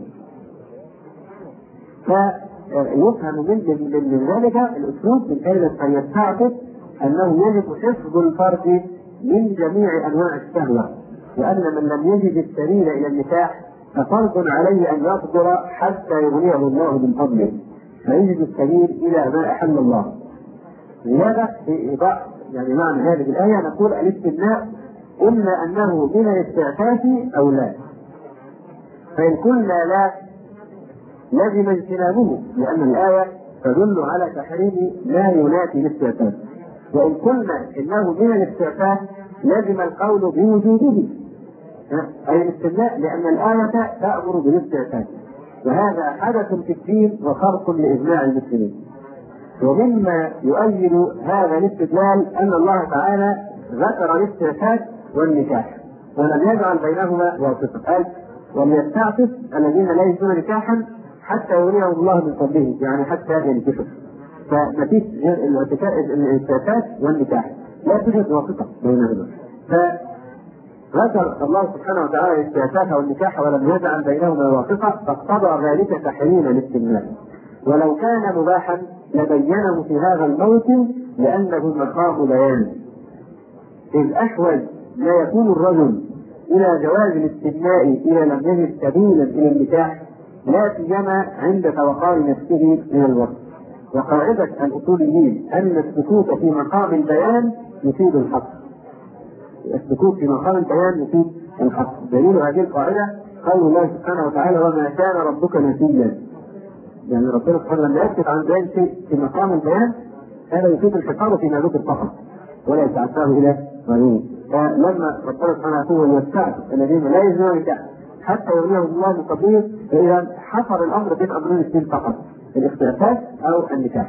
فيفهم من ذلك الاسلوب من كلمه فليستعفف انه يجب حفظ الفرد من جميع انواع الشهوه، وان من لم يجد السبيل الى النكاح ففرض عليه ان يصبر حتى يغنيه الله من فضله فيجد السبيل الى ما احل الله. لهذا في ايضاح يعني معنى هذه الآية نقول: الاستثناء إما أنه من الاستعفاف أو لا، فإن قلنا لا لزم اجتنابه لأن الآية تدل على تحريم ما ينافي الاستعفاف، وإن قلنا إنه من الاستعفاف لزم القول بوجوده أي الاستثناء، لأن الآية تأمر بالاستعفاف، وهذا حدث في الدين وخرق لإجماع المسلمين. ومما يؤيد هذا الاستدلال أن الله تعالى ذكر الاستعفاف والنكاح ولم يجعل بينهما واسطة، قال: وليستعفف الذين لا يجدون نكاحا حتى يغنيهم الله من فضله، يعني حتى ينكحوا. فمفيش الاستعفاف والنكاح، لا توجد واسطة بينهما، فذكر الله سبحانه وتعالى الاستعفاف والنكاح ولم يجعل بينهما واسطة، فاقتضى ذلك تحريم الاستثناء. ولو كان مباحا لبينه في هذا الموطن لأنه مقام بيان، إذ أحوج ما يكون الرجل إلى جواز الاستثناء إذا لم يجد سبيلا إلى النكاح، لا سيما عند توقار نفسه من الوقت. وقاعدة الأصوليين أن السكوت في مقام البيان يفيد الحق. السكوت في مقام البيان يفيد الحق. دليل هذه القاعدة قول الله سبحانه وتعالى: وما كان ربك نسيا. يعني ربنا سبحانه لما يسكت عن بيان شيء في مقام البيان هذا يفيد الحفاظ فيما ذكر فقط ولا يتعداه الى غيره. فلما ربنا سبحانه يقول: ويستعفف الذين لا يجدون نكاحا حتى يغنيهم الله من فضله، فاذا حصر الامر بين امرين اثنين فقط: الاستعفاف او النكاح.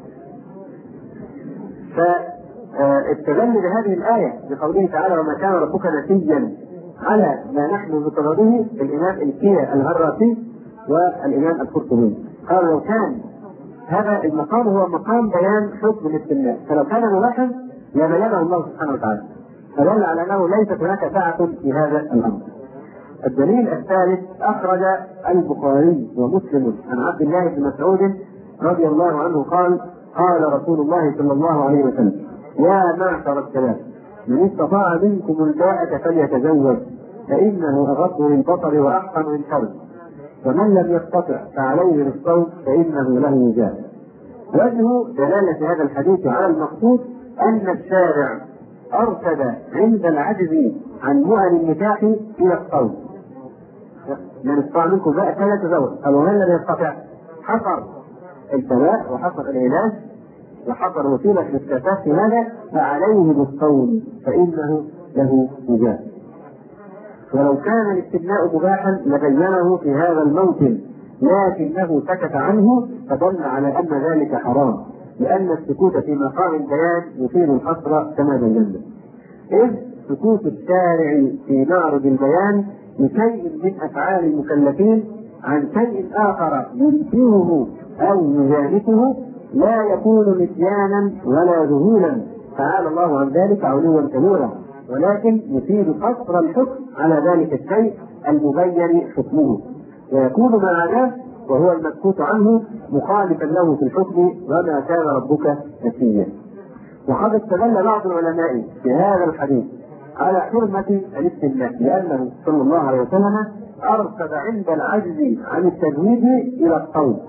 فاستدل بهذه الايه بقوله تعالى: وما كان ربك نسيا على ما نحن بقدره الامام الكيا الهراسي والامام القرطبي. قال: لو كان هذا المقام هو مقام بيان حكم الاستثناء، فلو كان مباحا لبينه الله سبحانه وتعالى، فدل على انه ليست هناك سعة في هذا الامر. الدليل الثالث: اخرج البخاري ومسلم عن عبد الله بن مسعود رضي الله عنه قال: قال رسول الله صلى الله عليه وسلم: يا معشر الشباب من استطاع منكم الباءة فليتزوج فانه اغض للبصر واحسن للفرج، ومن لم يستطع فعليه بالصوم فإنه له وجاء. وجه دلالة هذا الحديث على المقصود أن الشارع أرشد عند العجز عن مؤن النكاح إلى الصوم. من استطاع منكم بقى فلا يتزوج، أو من لم يستطع حصر الدواء وحصر العلاج وحصر وسيلة الاستعفاف في هذا فعليه بالصوم فإنه له وجاء. ولو كان الاستثناء مباحا لبينه في هذا الموطن، لكنه سكت عنه فدل على أن ذلك حرام، لأن السكوت في مقام البيان يفيد الحصر كما بينا. إذ سكوت الشارع في معرض البيان لشيء من أفعال المكلفين عن شيء آخر يشبهه أو يجانسه لا يكون نسيانا ولا ذهولا، تعالى الله عن ذلك علوا كبيرا، ولكن يفيد قصر الحكم على ذلك الشيء المبين حكمه، ويكون ما عداه وهو المسكوت عنه مخالفا له في الحكم، وما كان ربك نسيا. وقد استدل بعض العلماء في هذا الحديث على حرمة الاستثناء، لأنه صلى الله عليه وسلم أرشد عند العجز عن التجويد إلى الصوم.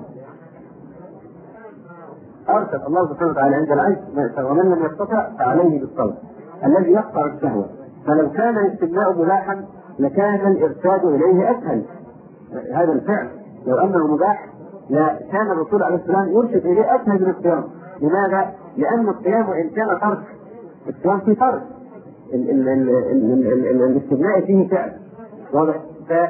أرشد الله سبحانه وتعالى عند العجز ومن لم يستطع فعليه بالصوم الذي يقطع الشهوة. فلو كان الاستثناء مباحا لكان الإرشاد إليه أسهل. هذا الفعل لو أنه مباح لكان الرسول عليه السلام يرشد إليه أسهل من الصيام. لماذا؟ لأن الصيام وإن كان ترك، الصيام فيه ترك، الاستثناء فيه فعل واضح.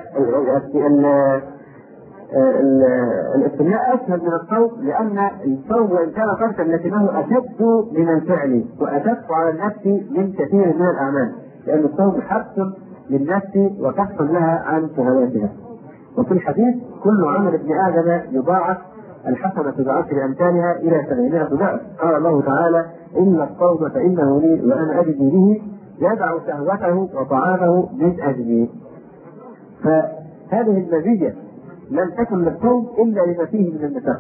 الاستثناء أسهل من الصوم، لأن الصوم وإن كان تركا لكنه أشد من الفعل وأشد على النفس من كثير من الأعمال، لأن الصوم حبس للنفس وكف لها عن شهواتها. وفي الحديث كل عمل ابن آدم يضاعف الحسنة بعشر أمثالها إلى 700 ضعف. قال الله تعالى: إن الصوم فإنه لي وأنا أجزي به، يدع شهوته وطعامه من أجلي. فهذه المزية لم تكن للصوم إلا لما فيه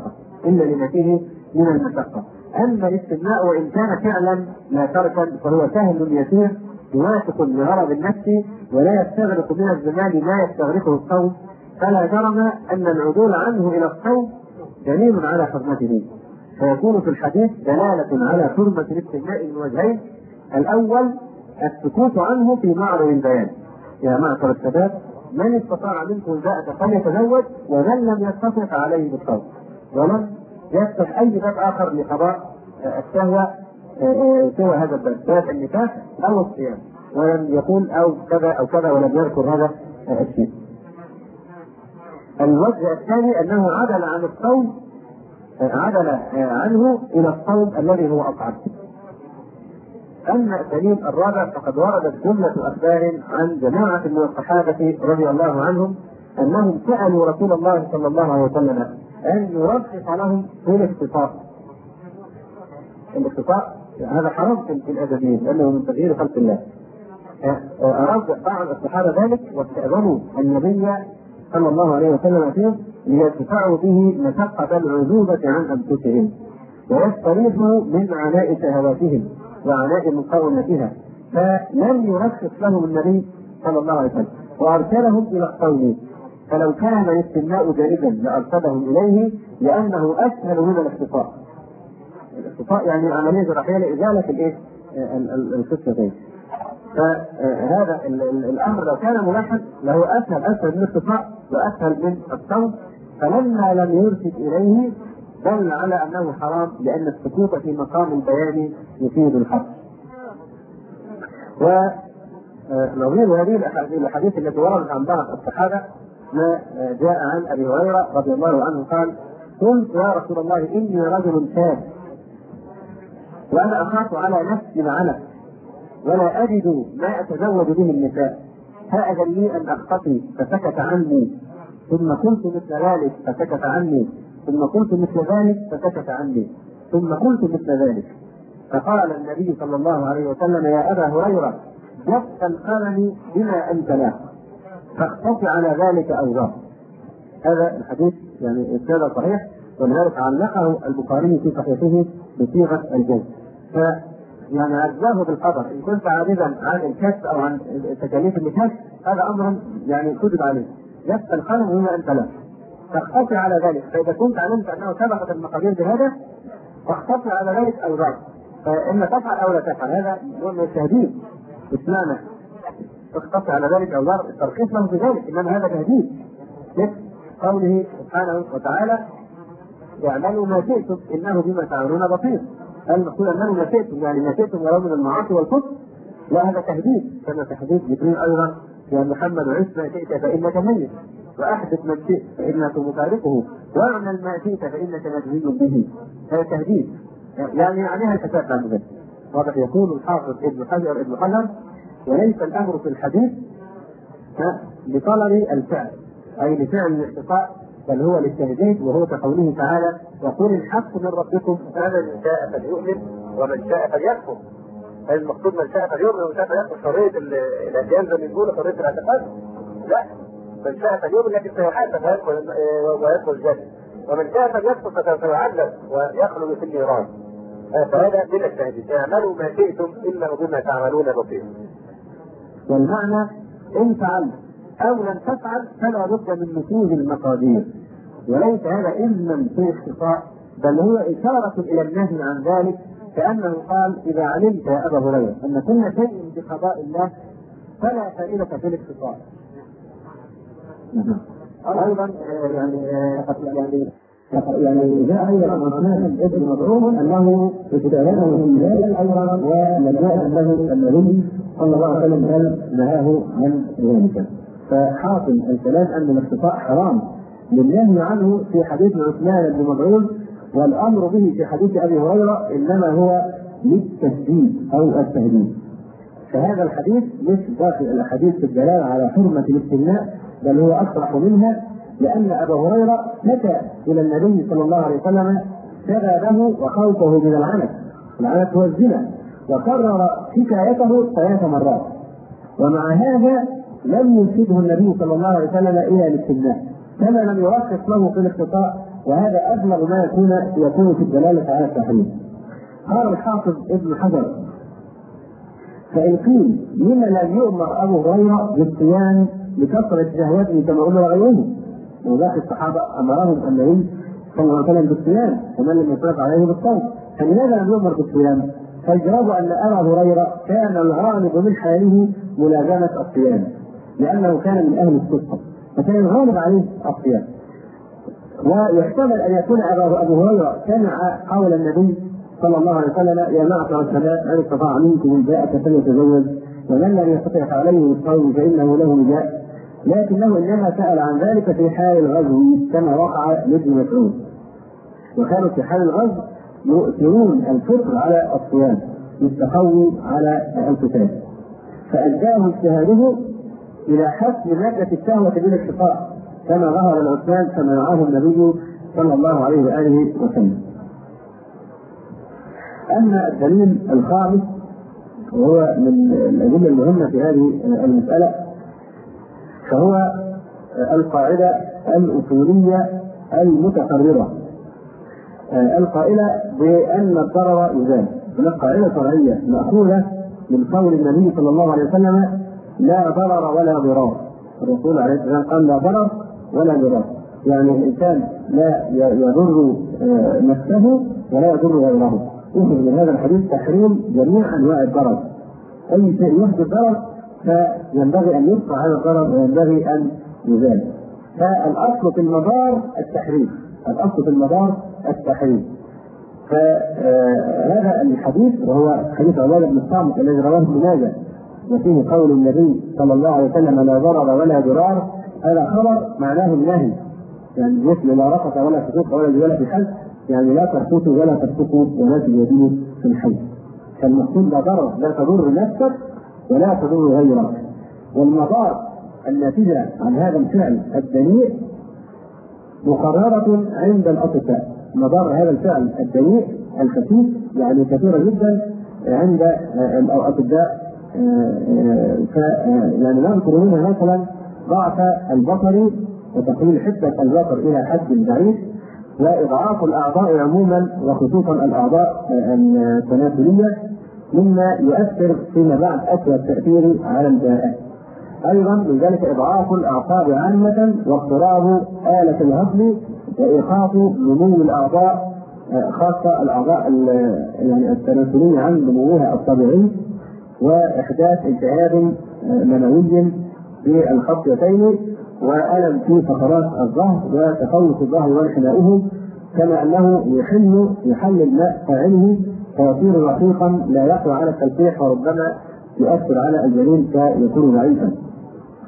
من المشقة، أما الاستثناء وإن كان فعلا لا تركا فهو سهل يسير يوافق لغرض النفس ولا يستغرق من الزمان ما يستغرقه الصوم، فلا جرم أن العدول عنه إلى الصوم دليل على حرمته. فيكون في الحديث دلالة على حرمة الاستثناء من وجهين: الأول السكوت عنه في معرض البيان، يا معشر الشباب من استطاع منكم الباءة فليتزوج ومن لم يستطع فعليه بالصوم، ولم يفتح أي باب آخر لقضاء الشهوة سوى هذا الباب، باب النكاح أو الصيام، ولم يقول أو كذا أو كذا ولم يذكر هذا الشيء. الوجه الثاني أنه عدل عن الصوم، عدل عنه إلى الصوم الذي هو أصعب. أما الدليل الرابع فقد وردت جملة أخبار عن جماعة من الصحابة رضي الله عنهم أنهم سألوا رسول الله صلى الله عليه وسلم أن يرخص لهم في الاختصاص. الاختصاص هذا حرام في الأدبيين لأنه من تغيير خلق الله. أراد بعض الصحابة ذلك واستأذنوا النبي صلى الله عليه وسلم فيه ليدفعوا به مشقة العزوبة عن أنفسهم ويستريحوا من عناء شهواتهم وعناء مقاومتها، فلم يرخص لهم النبي صلى الله عليه وسلم وأرسلهم إلى الصوم. فلو كان الاستثناء جائزا لأرسلهم إليه لأنه أسهل من الاختصاء. الاختصاء يعني عملية جراحية لإزالة الخصيتين. فهذا الأمر لو كان ملاحظ له أسهل من الاختصاء وأسهل من الصوم، فلما لم يرشد إليه دل على أنه حرام، لأن السكوت في مقام البيان يفيد الحق. ونظير هذه الأحاديث التي وردت عن بعض الصحابة ما جاء عن أبي هريرة رضي الله عنه قال: قلت يا رسول الله إني رجل شاب وأنا أخاف على نفسي العنف ولا أجد ما أتزوج به النساء، فأذن لي أن أخطفي، فسكت عني، ثم قلت مثل ذلك فسكت عني، ثم قلت مثل ذلك فسكت عني، ثم قلت مثل ذلك. فقال النبي صلى الله عليه وسلم: يا أبا هريرة جف القلم بما أنت له، فاختص على ذلك أوزار. هذا الحديث يعني إسناده صحيح، ولذلك علقه البخاري في صحيحه بصيغة الجزم. يعني عجزاه بالقدر، إن كنت عاجزا عن الكشف أو عن تكاليف النكاح هذا أمر يعني كتب عليه، جف القلم بما أنت له فاختص على ذلك. فإذا كنت علمت أنه سبقت المقادير بهذا فاختص على ذلك أوزار، فإما تفعل أو لا تفعل، هذا نوع من التهديد إسلامه. تختص على ذلك أوزار الترخيص له بذلك، إنما هذا تهديد مثل قوله سبحانه وتعالى: اعملوا ما شئتم إنه بما تعملون بصير. المقصود أنه ما شئتم يعني ما شئتم ولو من المعاصي والكفر، لا هذا تهديد، كما تهديد جبريل أيضا يا محمد عش ما شئت فإنك ميت، وأحدث من شئت فإنك مفارقه، واعمل ما شئت فإنك مجزي به. هذا تهديد، يعني عليها الحساب بعد ذلك. واضح؟ يقول الحافظ ابن حجر وليس الأمر في الحديث لطلب الفعل أي لفعل الاختصاء، بل هو للتهديد، وهو كقوله تعالى: وقل الحق من ربكم فمن شاء فليؤمن ومن شاء فليكفر. المقصود من شاء فليؤمن ومن شاء فليكفر حرية الأديان زي ما بيقولوا، حرية الاعتقاد؟ لا، من شاء فليؤمن لكن سيحاسب ويدخل الجنة، ومن شاء فليكفر فسوف يعذب ويخلد في النيران. فهذا من التهديد: اعملوا ما شئتم إنه بما تعملون بصير. والمعنى إن فعلت أو لم تفعل فلا بد من نفوذ المقادير، وليس هذا إذنا في اختصاء، بل هو إشارة إلى النهي عن ذلك، كأنه قال: إذا علمت يا أبا هريرة أن كل شيء بقضاء الله فلا فائدة في الاختصاء. أيضا يعني جاء أيضا عثمان ابن مظعون أنه اتبعه في ذلك أيضا، ولجاء له النبي صلى الله عليه وسلم نهاه عن ذلك. فحاصل الكلام أن الاختصاء حرام للنهي عنه في حديث عثمان بن مظعون، والأمر به في حديث أبي هريرة إنما هو للتشديد أو التهديد. فهذا الحديث مش داخل الأحاديث في الدلالة على حرمة الاستثناء، بل هو أصرح منها، لأن أبا هريرة شكى إلى النبي صلى الله عليه وسلم سببه وخوفه من العنت هو الزنا، وكرر شكايته 3 مرات، ومع هذا لم يرشده النبي صلى الله عليه وسلم إلى الاستثناء، كما لم يرخص له في الاختصاء، وهذا أبلغ ما يكون في الدلالة على التحريم. قال الحافظ ابن حجر: فإن قيل لما لم يؤمر أبو هريرة بالصيام لكثرة شهوته كما أمر غيره؟ وذاك الصحابة أمرهم النبي صلى الله عليه وسلم بالصيام، ومن لم يفرض عليه بالصوم، فلماذا لم يؤمر بالصيام؟ فالجواب أن أبا هريرة كان الغالب من حاله ملازمة الصيام، لأنه كان من أهل الصدق، فكان الغالب عليه الصيام. ويحتمل أن يكون أبو هريرة سمع قول النبي صلى الله عليه وسلم: يا معشر الشباب من استطاع منكم الباءة فليتزوج ومن لم يستطع فعليه بالصوم فإنه له وجاء، لكنه إنما سأل عن ذلك في حال الغزو كما وقع لابن مسعود، وكانوا في حال الغزو يؤثرون الفطر على الصيام للتقوي على القتال، فأداه اجتهاده إلى حسم مادة الشهوة بالاختصاء كما ظهر العثمان كما رآه النبي صلى الله عليه وآله وسلم. أما الدليل الخامس وهو من الأدلة المهمة في هذه المسألة، فهو القاعدة الأصولية المتقررة القائلة بأن الضرر يزال. هناك قاعدة شرعية مأخوذة من قول النبي صلى الله عليه وسلم: لا ضرر ولا ضرار. الرسول عليه الصلاة والسلام قال: لا ضرر ولا ضرار، يعني الإنسان لا يضر نفسه ولا يضر غيره. يخرج من هذا الحديث تحريم جميع أنواع الضرر، أي شيء يحدث ضرر فينبغي أن يقطع هذا الضرر وينبغي أن يزال. فالأصل في المضار التحريم، الأصل في المضار التحريم. فهذا الحديث وهو حديث عبادة بن الصامت الذي رواه ابن ماجه وفيه قول النبي صلى الله عليه وسلم: لا ضرر ولا ضرار، هذا خبر معناه النهي، يعني مثل لا رفث ولا فسوق ولا جدال في الحج، يعني لا ترفثوا ولا تفسقوا ولا تجادلوا في الحج. فالمقصود لا ضرر، لا تضر نفسك ولا تضر غيرك. والمضار الناتجة عن هذا الفعل الدنيء مقررة عند الأطباء. مضار هذا الفعل الدنيء الخفيف يعني كثيرة جدا عند الأطباء، يعني نذكر منها مثلا ضعف البصر وتقليل حدة البصر إلى حد بعيد، وإضعاف الأعضاء عموما وخصوصا الأعضاء التناسلية، مما يؤثر فيما بعد أسوأ التأثير على الجائع. أيضا من ذلك إضعاف الأعصاب عامة واضطراب آلة الهضم وإيقاف نمو الأعضاء، خاصة الأعضاء يعني التناسلية عن نموها الطبيعي، وإحداث التهاب منوي في الخصيتين، وألم في فقرات الظهر وتقوس الظهر وانحناؤه، كما أنه يحل الماء فاعله فيصير رقيقا لا يقوى على التلقيح، وربما يؤثر على الجنين فيكون ضعيفا.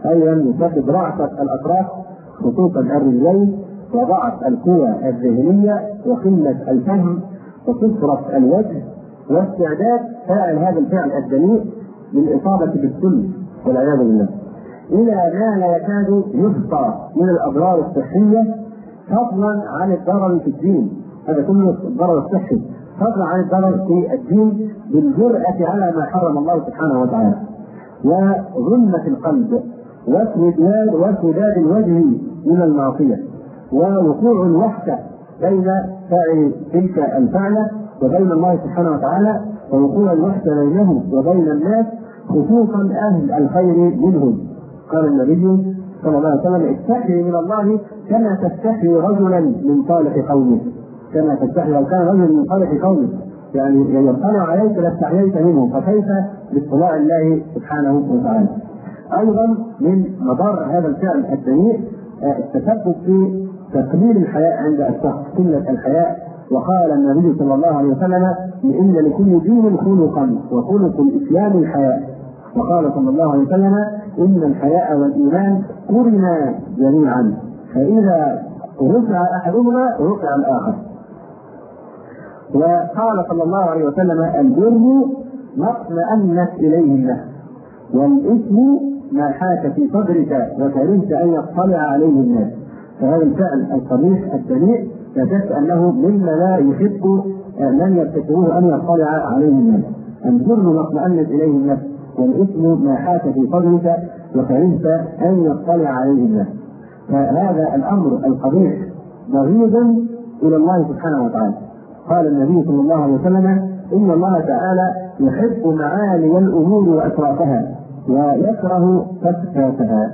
أيضا يسبب رعشة الأطراف خصوصا الرجلين، وضعف القوى الذهنية، وقلة الفهم، وكثرة الوجه، واستعداد فاعل هذا الفعل الدنيء للإصابة بالسم والعياذ بالله، إلى ما لا يكاد يحصى من الأضرار الصحية، فضلا عن الضرر في الدين. هذا كله الضرر الصحي، فضلا عن الضرر في الدين بالجرأة على ما حرم الله سبحانه وتعالى، وظلمة القلب، واسوداد الوجه من المعصية، ووقوع الوحدة بين فاعل تلك الفعلة وبين الله سبحانه وتعالى، ووقوع الوحدة بينه وبين الناس، خصوصا أهل الخير منهم. قال النبي صلى الله عليه وسلم: استحي من الله كما تستحي رجلا من صالح قومه، كما تستحي لو كان رجل من صالح قومه، يعني يطلع عليك لاستحييت منه، فكيف باطلاع الله سبحانه وتعالى. أيضا من مضار هذا الفعل الدنيء التسبب في تقليل الحياء عند الشخص، قلة الحياء. وقال النبي صلى الله عليه وسلم: إن لكل دين خلقا، وخلق الإسلام الحياء. وقال صلى الله عليه وسلم: إن الحياء والإيمان قرنا جميعا، فإذا رفع أحدهما رفع الآخر. وقال صلى الله عليه وسلم: البر ما اطمأنت إليه النفس، والإثم ما حاك في صدرك وكرهت أن يطلع عليه الناس. فهذا الفعل القبيح الدنيء لا شك أنه مما لا يحب من يرتكبه أن يطلع عليه الناس. البر ما اطمأنت إليه النفس، والإثم ما حاك في صدرك وكرهت أن يطلع عليه الناس. فهذا الأمر القبيح بغيض إلى الله سبحانه وتعالى. قال النبي صلى الله عليه وسلم: إن الله تعالى يحب معالي الأمور وأسرافها، ويكره فسفاتها.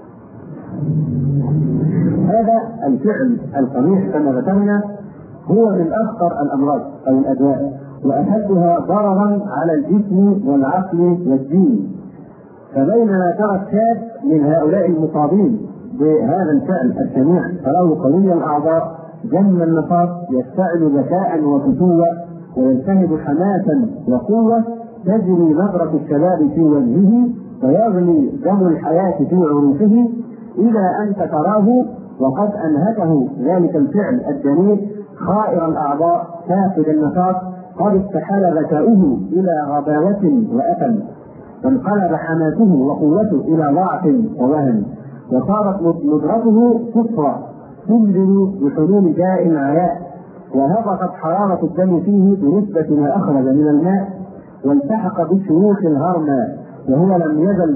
هذا الفعل القبيح كما ذكرنا هو من أخطر الأمراض أو الأدواء، وأشدها ضررا على الجسم والعقل والدين. فبينما ترى الشاب من هؤلاء المصابين بهذا الفعل الشنيع تراه قوي الأعضاء، جم النشاط، يشتعل ذكاء وفتوة، ويلتهب حماسا وقوة، تجري نظرة الشباب في وجهه، ويغلي دم الحياة في عروقه، إلى أن تراه وقد أنهكه ذلك الفعل الجميل خائر الأعضاء فاقد النشاط، قد استحال ذكاؤه إلى غباوة وأثم، وانقلب حماسه وقوته إلى ضعف ووهن، وصارت ندرته صفرة تنزل بحلول داء عياء، وهبطت حرارة الدم فيه بنسبة ما أخرج من الماء، والتحق بالشيوخ الهرمى، وهو لم يزل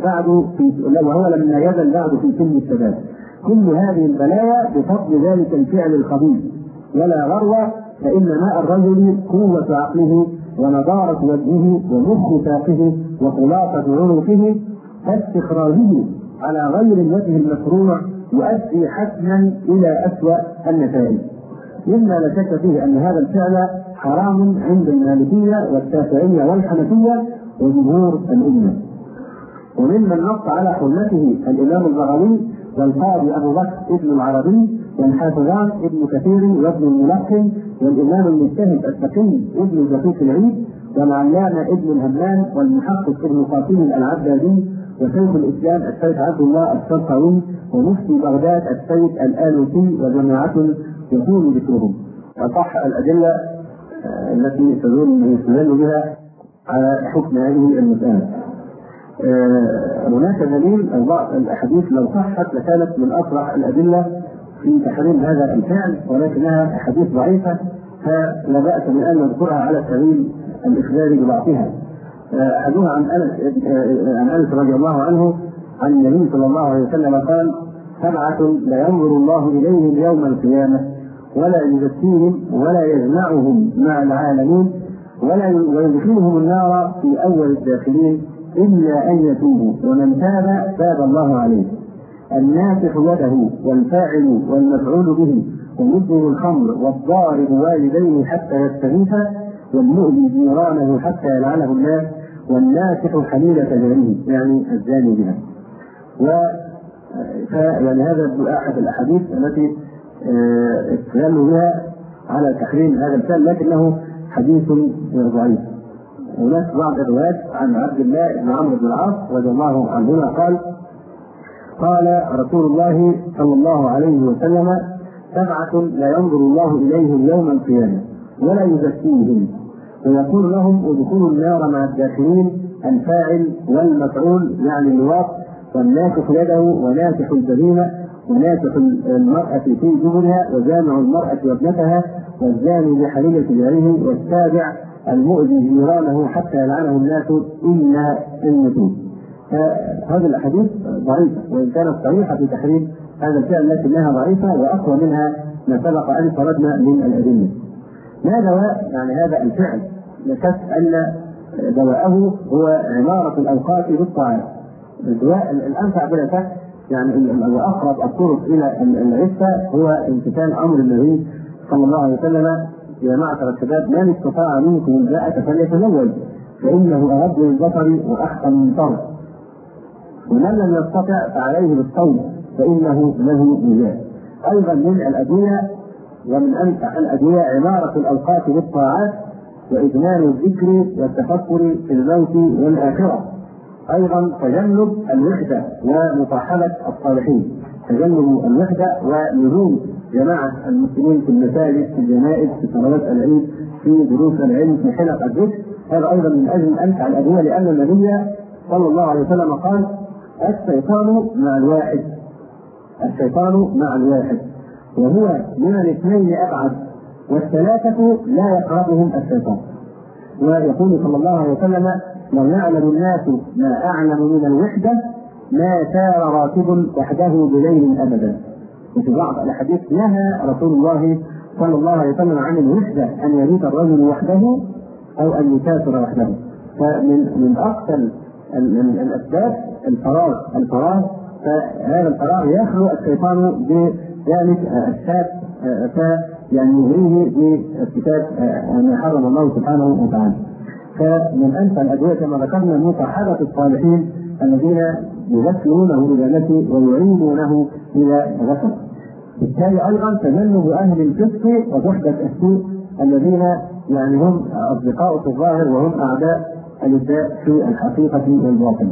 بعد في سن الشباب. كل هذه البلايا بفضل ذلك الفعل الخبيث. ولا غرو، فإن ماء الرجل قوة عقله، ونضارة وجهه، ومخ ساقه، وخلاصة عنقه، فاستخراجه على غير الوجه المشروع يؤدي حتما إلى أسوأ النتائج. مما لا شك فيه أن هذا الفعل حرام عند المالكية والشافعية والحنفية وجمهور الأمة. وممن نص على حرمته الإمام البغوي والقاضي أبو بكر ابن العربي والحافظان ابن كثير وابن الملقن والإمام المجتهد التقي ابن دقيق العيد والعلامة ابن الهمام والمحقق ابن قاسم العبادي وشيخ الإسلام الشيخ عبد الله الشرقاوي ومفتي بغداد السيد الآلوسي وجماعة يكون ذكرهم. أصح الأدلة التي يستدل بها على حكم هذه المسألة. هناك دليل أو بعض الأحاديث لو صحت لكانت من أصرح الأدلة في تحريم هذا الفعل، ولكنها أحاديث ضعيفة فلا بأس من أن نذكرها على سبيل الإخبار ببعضها. أحدها عن أنس رضي الله عنه عن النبي صلى الله عليه وسلم قال: 7 لا ينظر الله إليهم يوم القيامة ولا يزكيهم ولا يجمعهم مع العالمين ويدخلهم النار في أول الداخلين إلا أن يتوبوا، ومن تاب تاب الله عليه: النافح يده والفاعل والمفعول به ومدمن الخمر والضارب والديه حتى يستغيث والمؤذي جيرانه حتى يلعنه الناس والناكح حليلة جاره، يعني الزاني بها. يعني هذا أحد الأحاديث التي استدلوا بها على تحريم هذا الفعل، لكنه حديث ضعيف. هناك بعض الروايات عن عبد الله بن عمرو بن العاص رضي الله عنهما قال: قال رسول الله صلى الله عليه وسلم: 7 لا ينظر الله إليهم يوم القيامة ولا يزكيهم ويقول لهم ادخلوا النار مع الداخلين: الفاعل والمفعول يعني اللواط، والناكح يده وناكح البهيمة وناكح المرأة في جبلها وجامع المرأة وابنتها والزاني بحليلة جاره والتابع المؤذي جيرانه حتى يلعنه الناس إلا أن يتوب. هذه الأحاديث ضعيفة وإن كانت صحيحة في تحريم هذا الفعل لكنها ضعيفة وأقوى منها ما سبق أن فرضنا من الأدلة. ما دواء يعني هذا الفعل؟ لشك أن دواءه هو عمارة الأوقات بالطاعات. الدواء الأنفع بلا شك يعني الأقرب الطرق إلى العفة هو امتثال أمر النبي صلى الله عليه وسلم: يا معشر الشباب من استطاع منكم الباءة فليتزوج فإنه أغض للبصر وأحسن للفرج، ومن لم يستطع فعليه بالصوم فإنه له وجاء. أيضا من الأدوية ومن أنفع الأدوية عمارة الأوقات بالطاعات وإدمان الذكر والتفكر في الموت والآخرة. أيضا تجنب الوحدة ومصاحبة الصالحين، تجنب الوحدة ولزوم جماعة المسلمين في المساجد في الجنائز في صلوات العيد في دروس العلم في حلق الذكر. هذا أيضا من أجل أنفع الأدوية، لأن النبي صلى الله عليه وسلم قال: الشيطان مع الواحد، الشيطان مع الواحد، وهو من الاثنين أبعد والثلاثة لا يقربهم الشيطان. ويقول صلى الله عليه وسلم: لو يعلم الناس ما أعلم من الوحدة ما سار راكب وحده بليل أبدا. وفي بعض الأحاديث نهى رسول الله صلى الله عليه وسلم عن الوحدة، أن يبيت الرجل وحده أو أن يسافر وحده. فمن أكثر الأسباب الفراغ، فهذا الفراغ يخلو الشيطان بذلك الشاب يعني يغريه بارتكاب ما حرم الله سبحانه وتعالى. فمن أنفع الأدوية كما ذكرنا مصاحبة الصالحين الذين يذكرونه بجنته ويعينونه إلى غفر. بالتالي أيضا تجنب أهل الفسق وصحبة السوء الذين يعني هم أصدقاء في الظاهر وهم أعداء الإساءة في الحقيقة والباطن.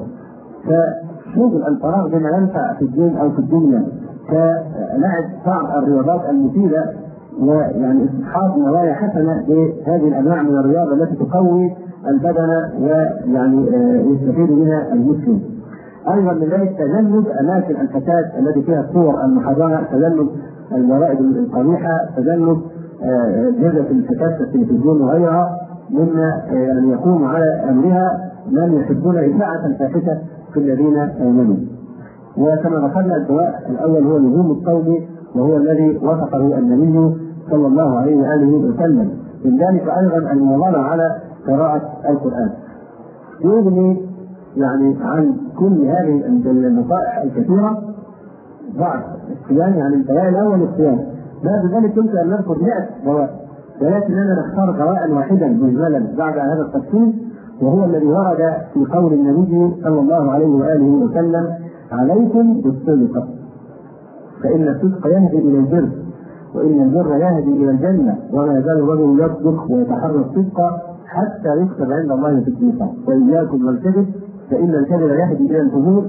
فشغل الفراغ بما ينفع في الدين أو في الدنيا كلعب بعض الرياضات المفيدة ويعني استصحاب نوايا حسنة بهذه الأنواع من الرياضة التي تقوي البدن ويعني يستفيد منها المسلم. أيضا من ذلك تجنب أماكن الفساد التي فيها الصور المحرمة، تجنب الجرائد القبيحة، تجنب جزء الفساد في التلفزيون وغيرها مما يعني يقوم على أمرها من يحبون إشاعة الفاحشة في الذين آمنوا. وكما ذكرنا الدواء الأول هو لزوم الصوم، وهو الذي وصفه النبي صلى الله عليه وآله وسلم. من ذلك أيضا المواظبة على قراءة القرآن. يغني يعني عن كل هذه النصائح الكثيرة بعد الصيام، يعني الدواء الأول الصيام. بعد ذلك يمكن أن نذكر 100 دواء، ولكننا نختار دواء واحدا مجملا بعد هذا التفصيل، وهو الذي ورد في قول النبي صلى الله عليه وآله وسلم: عليكم بالصدق فإن الصدق يهدي إلى البر وإن البر يهدي إلى الجنة وما يزال الرجل يصدق ويتحرى الصدق حتى يكتب عند الله صديقا وإياكم والكذب فإن الكذب يهدي إلى الفجور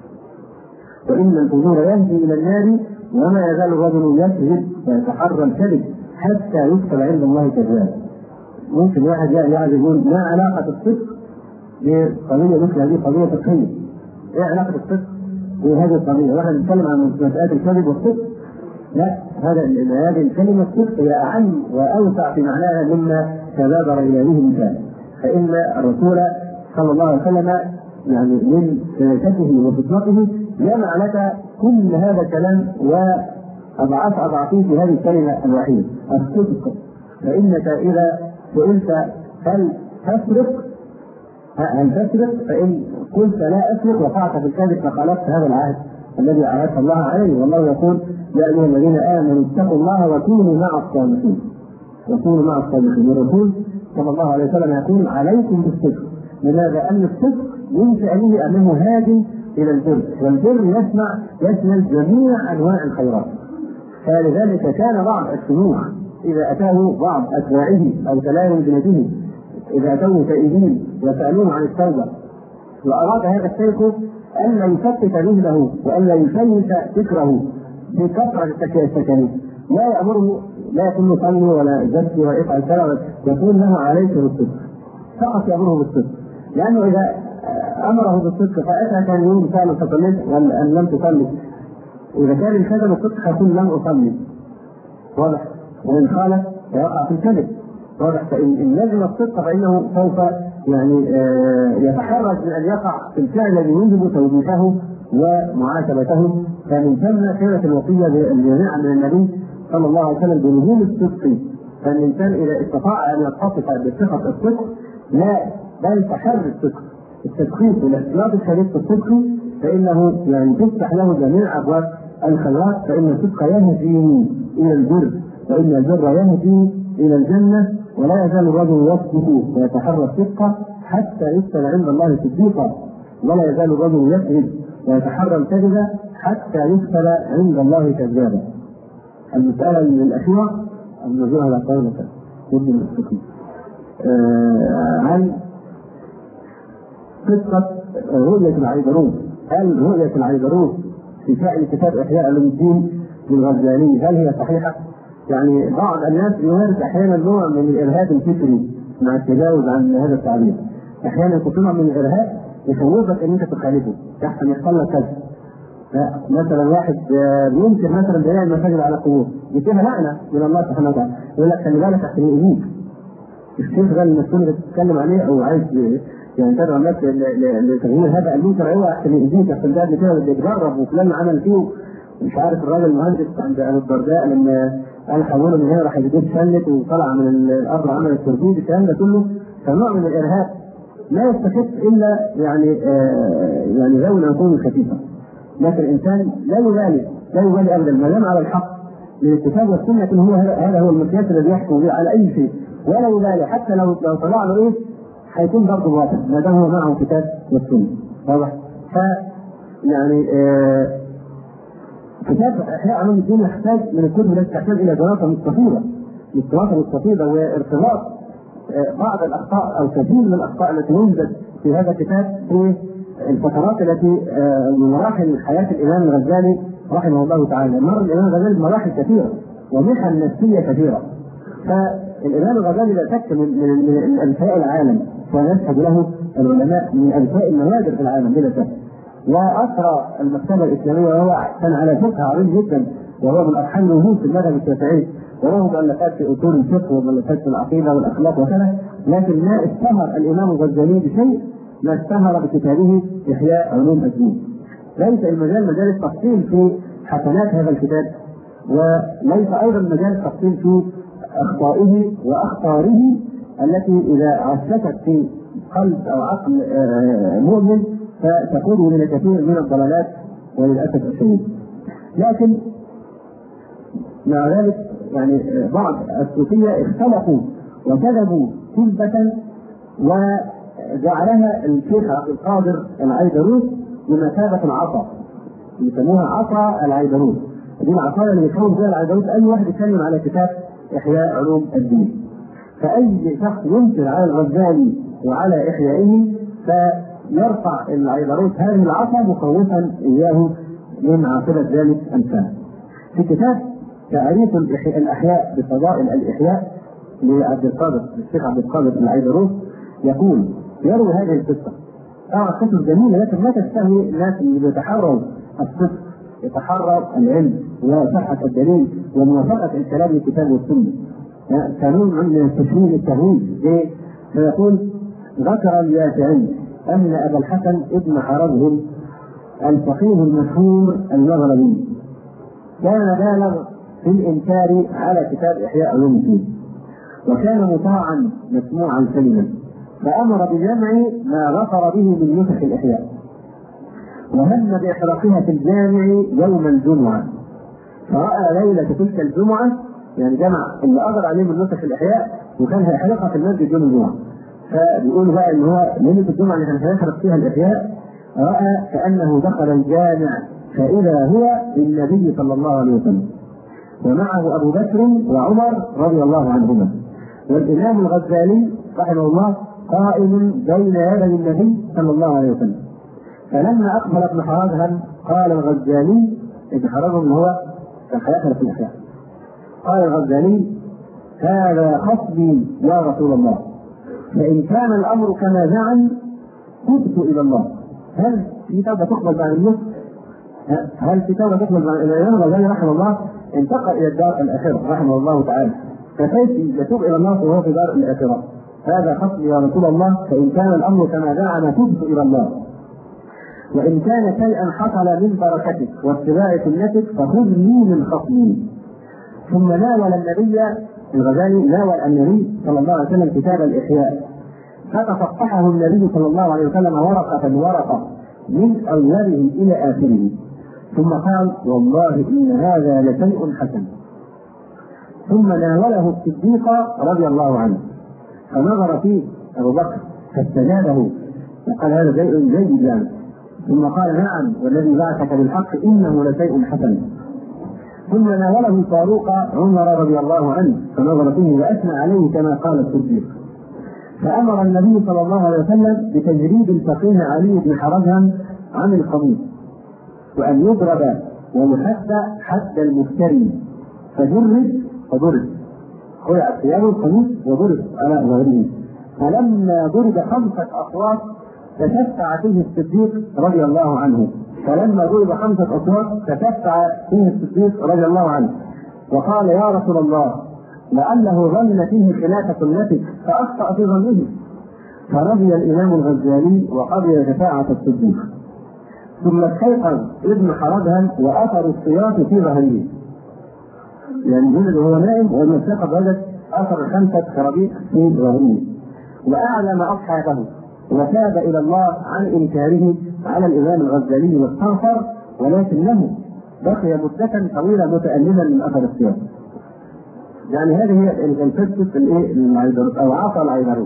وإن الفجور يهدي إلى النار وما يزال الرجل يكذب ويتحرى الكذب حتى يكتب عند الله كذاب. ممكن واحد يعني يقول ما علاقة الصدق بقضية مثل هذه قضية فقهية؟ إيه علاقة الصدق بهذه القضية؟ واحد يتكلم عن مسألة الكذب والصدق؟ لا، هذه الكلمة الصدق هي أعم وأوسع في معناها مما تبادر إليه مثال. فإن الرسول صلى الله عليه وسلم يعني من سياسته وفطنته جمع لك كل هذا الكلام وأضعفيه في هذه الكلمة الوحيدة: الصدق. فإنك إذا سئلت هل تسرق فإن قلت لا أسرق وقعت في الكذب فخالفت هذا العهد الذي عاهدت الله عليه. والله يقول: يا أيها الذين آمنوا اتقوا الله وكونوا مع الصادقين. والرسول صلى الله عليه وسلم يقول: عليكم بالصدق. لماذا؟ أن الصدق من شأنه أنه هادي إلى البر، والبر يشمل جميع أنواع الخيرات. فلذلك كان بعض الشيوخ إذا أتاه بعض أتباعه أو تلامذته إذا أتوه تائبين وسألوه عن التوبة وأراد هذا الشيخ ألا يفتت ذهنه وألا يشوش فكره بكثرة التكاليف. لا يأمره، لا يكون يصلي ولا يزكي ولا يفعل كذا، يقول له عليك بالصدق، فقط يأمره بالصدق، لأنه إذا أمره بالصدق فأتى كان يوم فعلا تصلي ولا أن لم تصلي، إذا كان التزم الصدق يقول لم أصلي، واضح؟ وإن خالف فيقع في الكذب، واضح؟ فإن لزم الصدق فإنه سوف يعني يتحرج من أن يقع في الفعل الذي يوجب توبيخه ومعاتبته. فمن ثم كانت الوصية الجامعة من النبي صلى الله عليه وسلم بلزوم الصدق. فالإنسان إذا استطاع أن يتصف بصفة الصدق لا بل تحرر الصدق، التدقيق والاختلاط الشديد في الصدق، فإنه يعني تفتح له جميع أبواب الخيرات. فإن الصدق يهدي إلى البر، وإن البر يهدي إلى الجنة، ولا يزال الرجل يصدق ويتحرى الصدق حتى يكتب عند الله صديقا، ولا يزال الرجل يكذب ويتحرى الكذب حتى يكتب عند الله كذابا. المسألة الأخيرة النزول على قولك ضد المستقيم عن قصة رؤية العيدروس. هل رؤية العيدروس في فعل كتاب إحياء علوم الدين للغزالي هل هي صحيحة؟ يعني بعض الناس يمارس أحيانا نوع من الإرهاب الفكري مع التجاوز عن هذا التعبير. أحيانا يكون نوع من الإرهاب يخوفك أن أنت تخالفه، يحسن يحصل لك كذا. مثلا واحد يمكن مثلا بناء المساجد على قبور، يجيبها لعنة من الله سبحانه وتعالى، يقول لك خلي بالك عشان يؤذيك. الشيخ ده المسؤول اللي بتتكلم عليه أو عايز يعني تدعو الناس لتغيير هذا المنكر، هو عشان يؤذيك، عشان ده كده اللي بيتجرب وفلان عمل فيه مش عارف. الراجل المهندس عند أبو الدرداء لما قال حوله من هنا راح يجيب شلت وطلع من الأرض وعمل التربيد، الكلام ده كله كنوع من الإرهاب لا يستفيد إلا يعني ذوي العقول الخفيفة. لكن الإنسان لا يبالي أبدا ما دام على الحق من الكتاب والسنة، لكن هذا هو المقياس الذي يحكم به على أي شيء، ولا يبالي حتى لو طلع له إيه حيكون برضه واضح ما دام هو معه كتاب والسنة، واضح؟ يعني كتاب إحياء علوم الدين يحتاج من الكتب التي تحتاج إلى دراسة مستفيضة وارتباط بعض الأخطاء أو كثير من الأخطاء التي يوجد في هذا الكتاب في الفترات التي من مراحل حياة الإمام الغزالي رحمه الله تعالى. مر الإمام الغزالي بمراحل كثيرة ومحن نفسية كثيرة، فالإمام الغزالي لا شك من أنفاء العالم، ويشهد له العلماء من أنفاء النوادر في العالم بلا شك. وأثرى المكتبة الإسلامية وهو كان على فقه عظيم جدا، وهو من أرحم الوجود في المذهب الشافعي، وله مؤلفات في أصول الفقه ومؤلفات في العقيدة والأخلاق وكذا. لكن ما اشتهر الإمام الغزالي بشيء ما اشتهر بكتابه إحياء علوم الدين. ليس المجال مجال التفصيل في حسنات هذا الكتاب، وليس أيضا مجال التفصيل في أخطائه وأخطاره التي إذا عشتت في قلب أو عقل مؤمن فتقود إلى كثير من الضلالات وللأسف الشديد. لكن مع ذلك يعني بعض الصوفية اختلفوا وكذبوا كذبة وجعلها الشيخ عبد القادر العيدروس بمثابة العصا، يسموها عصا العيدروس. دي العصاية اللي يخوف بها العيدروس أي واحد يتكلم على كتاب إحياء علوم الدين. فأي شخص ينكر على الغزالي وعلى إحيائه فيرفع العيدروس هذه العصا مخوفا إياه من عاقبة ذلك أنفاه. في كتاب تعريف الأحياء بفضائل الإحياء لعبد القادر الشيخ عبد القادر العيدروس يقول يروي هذه القصة. قصة جميلة لكن ما تستهوي الناس اللي يتحروا الصدق، يتحروا العلم وصحة الدليل وموافقة الكلام للكتاب والسنة. كانون من التشويه التهويل فيقول ذكر اليافعي أن أبا الحسن ابن حرزهم الفقيه المشهور المغربي كان بالغ في الإنكار على كتاب إحياء علوم الدين، وكان مطاعا مسموعا سليما، فأمر بجمع ما غفر به من نسخ الإحياء، وهم بإحراقها في الجامع يوم الجمعة. فرأى ليلة تلك الجمعة يعني جمع اللي قدر عليه من نسخ الإحياء وكان هيحرقها في المسجد يوم الجمعة. فبيقول بقى إن هو ليلة الجمعة اللي كان هيحرق فيها الإحياء رأى كأنه دخل الجامع فإذا هو بالنبي صلى الله عليه وسلم، ومعه أبو بكر وعمر رضي الله عنهما، والإمام الغزالي رحمه الله قائم بين يدي النبي صلى الله عليه وسلم. فلما أقبل ابن حرازهم قال الغزالي، ابن حرازهم هو كان هيخلق في الإحياء، قال الغزالي: هذا خصمي يا رسول الله، فإن كان الأمر كما زعم تبت إلى الله. هل في توبة تقبل بعد الموت؟ هل في توبة تقبل بعد الإمام الغزالي رحمه الله انتقل إلى الدار الآخرة رحمه الله تعالى، فكيف يتوب إلى الله وهو في دار الآخرة؟ هذا خصمي يا رسول الله، فإن كان الأمر كما زعم تبت إلى الله، وإن كان شيئا حصل من بركتك واتباع سنتك فخذني من خصمي. ثم ناول النبي الغزالي النبي صلى الله عليه وسلم كتاب الإحياء، فتصفحه النبي صلى الله عليه وسلم ورقة من أوله إلى آخره، ثم قال: والله إن هذا لشيء حسن. ثم ناوله الصديق رضي الله عنه، فنظر فيه أبو بكر فاستجابه وقال: هذا شيء جيد يعني. ثم قال: نعم والذي بعثك بالحق إنه لشيء حسن. ثم ناوله فاروق عمر رضي الله عنه فنظر فيه وأثنى عليه كما قال الصديق. فأمر النبي صلى الله عليه وسلم بتجريد الفقيه علي بن حرازهم عن القميص، وأن يضرب ويحد حد المفتري، فضرب خلع ثيابه القميص وضرب على ظهره. فلما ضرب 5 أصوات تشفع فيه الصديق رضي الله عنه، وقال: يا رسول الله، لعله ظن فيه خلاف سنتك فأخطأ في ظنه. فرضي الإمام الغزالي وقضي شفاعة الصديق. ثم استيقظ ابن حرازهم وأثر السياط في ظهره، يعني جلد وهو نائم، ولما استيقظ وجد أثر 5 خرابيط في ظهره، وأعلم أصحابه وتاب إلى الله عن إنكاره على الإمام الغزالي واستغفر، ولكنه بقي مدة طويلة متألما من أثر السياط. يعني هذه هي القصة أو عصا العيدروس.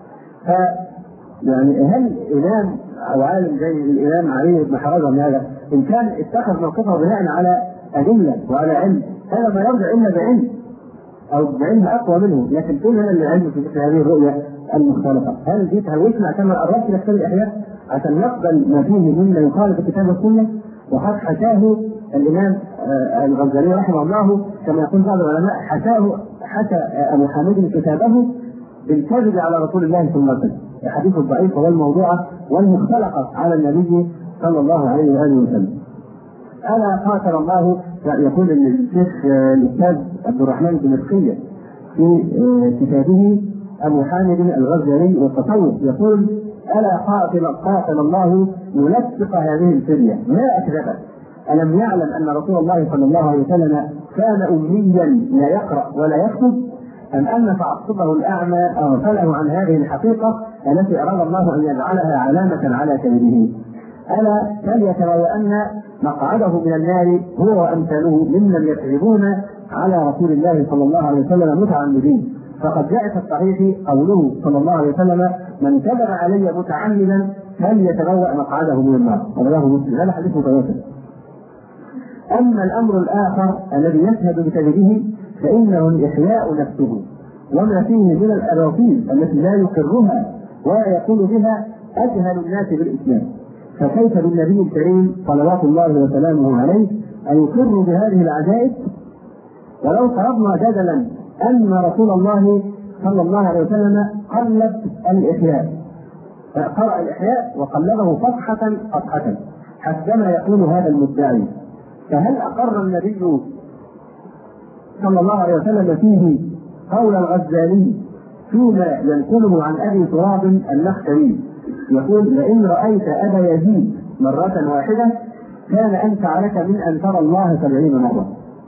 يعني هل إمام أو عالم زي الإمام علي بن حرازهم هذا إن كان اتخذ موقفه بناء على أدلة وعلى علم، هذا ما يرجع إلا بعلم أو بعلم أقوى منه، لكن كل هذا اللي علم في هذه الرؤية المختلفة. هل دي تهويشنا كما قررت في كتاب الإحياء عشان نقبل ما فيه مما يخالف الكتاب والسنة؟ وقد حكاه الإمام الغزالي رحمه الله كما يقول بعض العلماء، حكى أبو حامد كتابه بالكذب على رسول الله صلى الله عليه وسلم، الحديث الضعيف والموضوعة والمختلقة على النبي صلى الله عليه وآله وسلم. ألا قاتل الله، يقول الشيخ الأستاذ عبد الرحمن بن مسقية في كتابه أبو حامد الغزالي والتصوف، يقول: ألا قاتل الله يلصق هذه الفرية ما أكذبت. ألم يعلم أن رسول الله صلى الله عليه وسلم كان أميا لا يقرأ ولا يكتب، أم أن تعصبه الأعمى أغفله عن هذه الحقيقة التي أراد الله أن يجعلها علامة على كذبه؟ ألا فليتبوأن مقعده من النار هو وأمثاله ممن يكذبون على رسول الله صلى الله عليه وسلم متعمدين. فقد جاء في الصحيح قوله صلى الله عليه وسلم: من كذب علي متعمدا فليتبوأ مقعده من النار، رواه مسلم. هذا حديث متواتر. أما الأمر الآخر الذي يشهد بكذبه فإنه الإحياء نفسه وما فيه من الأباطيل التي لا يقرها ولا يقول بها أجهل الناس بالإسلام. فكيف بالنبي الكريم صلوات الله وسلامه عليه أن يقر بهذه العجائب؟ ولو فرضنا جدلا أن رسول الله صلى الله عليه وسلم قلب الإحياء، قرأ الإحياء وقلبه صفحة حسبما يقول هذا المدعي، فهل أقر النبي صلى الله عليه وسلم فيه قول الغزالي فيما ينقله عن أبي تراب النخعي يقول: لئن رأيت أبا يزيد مرة واحدة كان أنفع لك من أن ترى الله 70 مرة.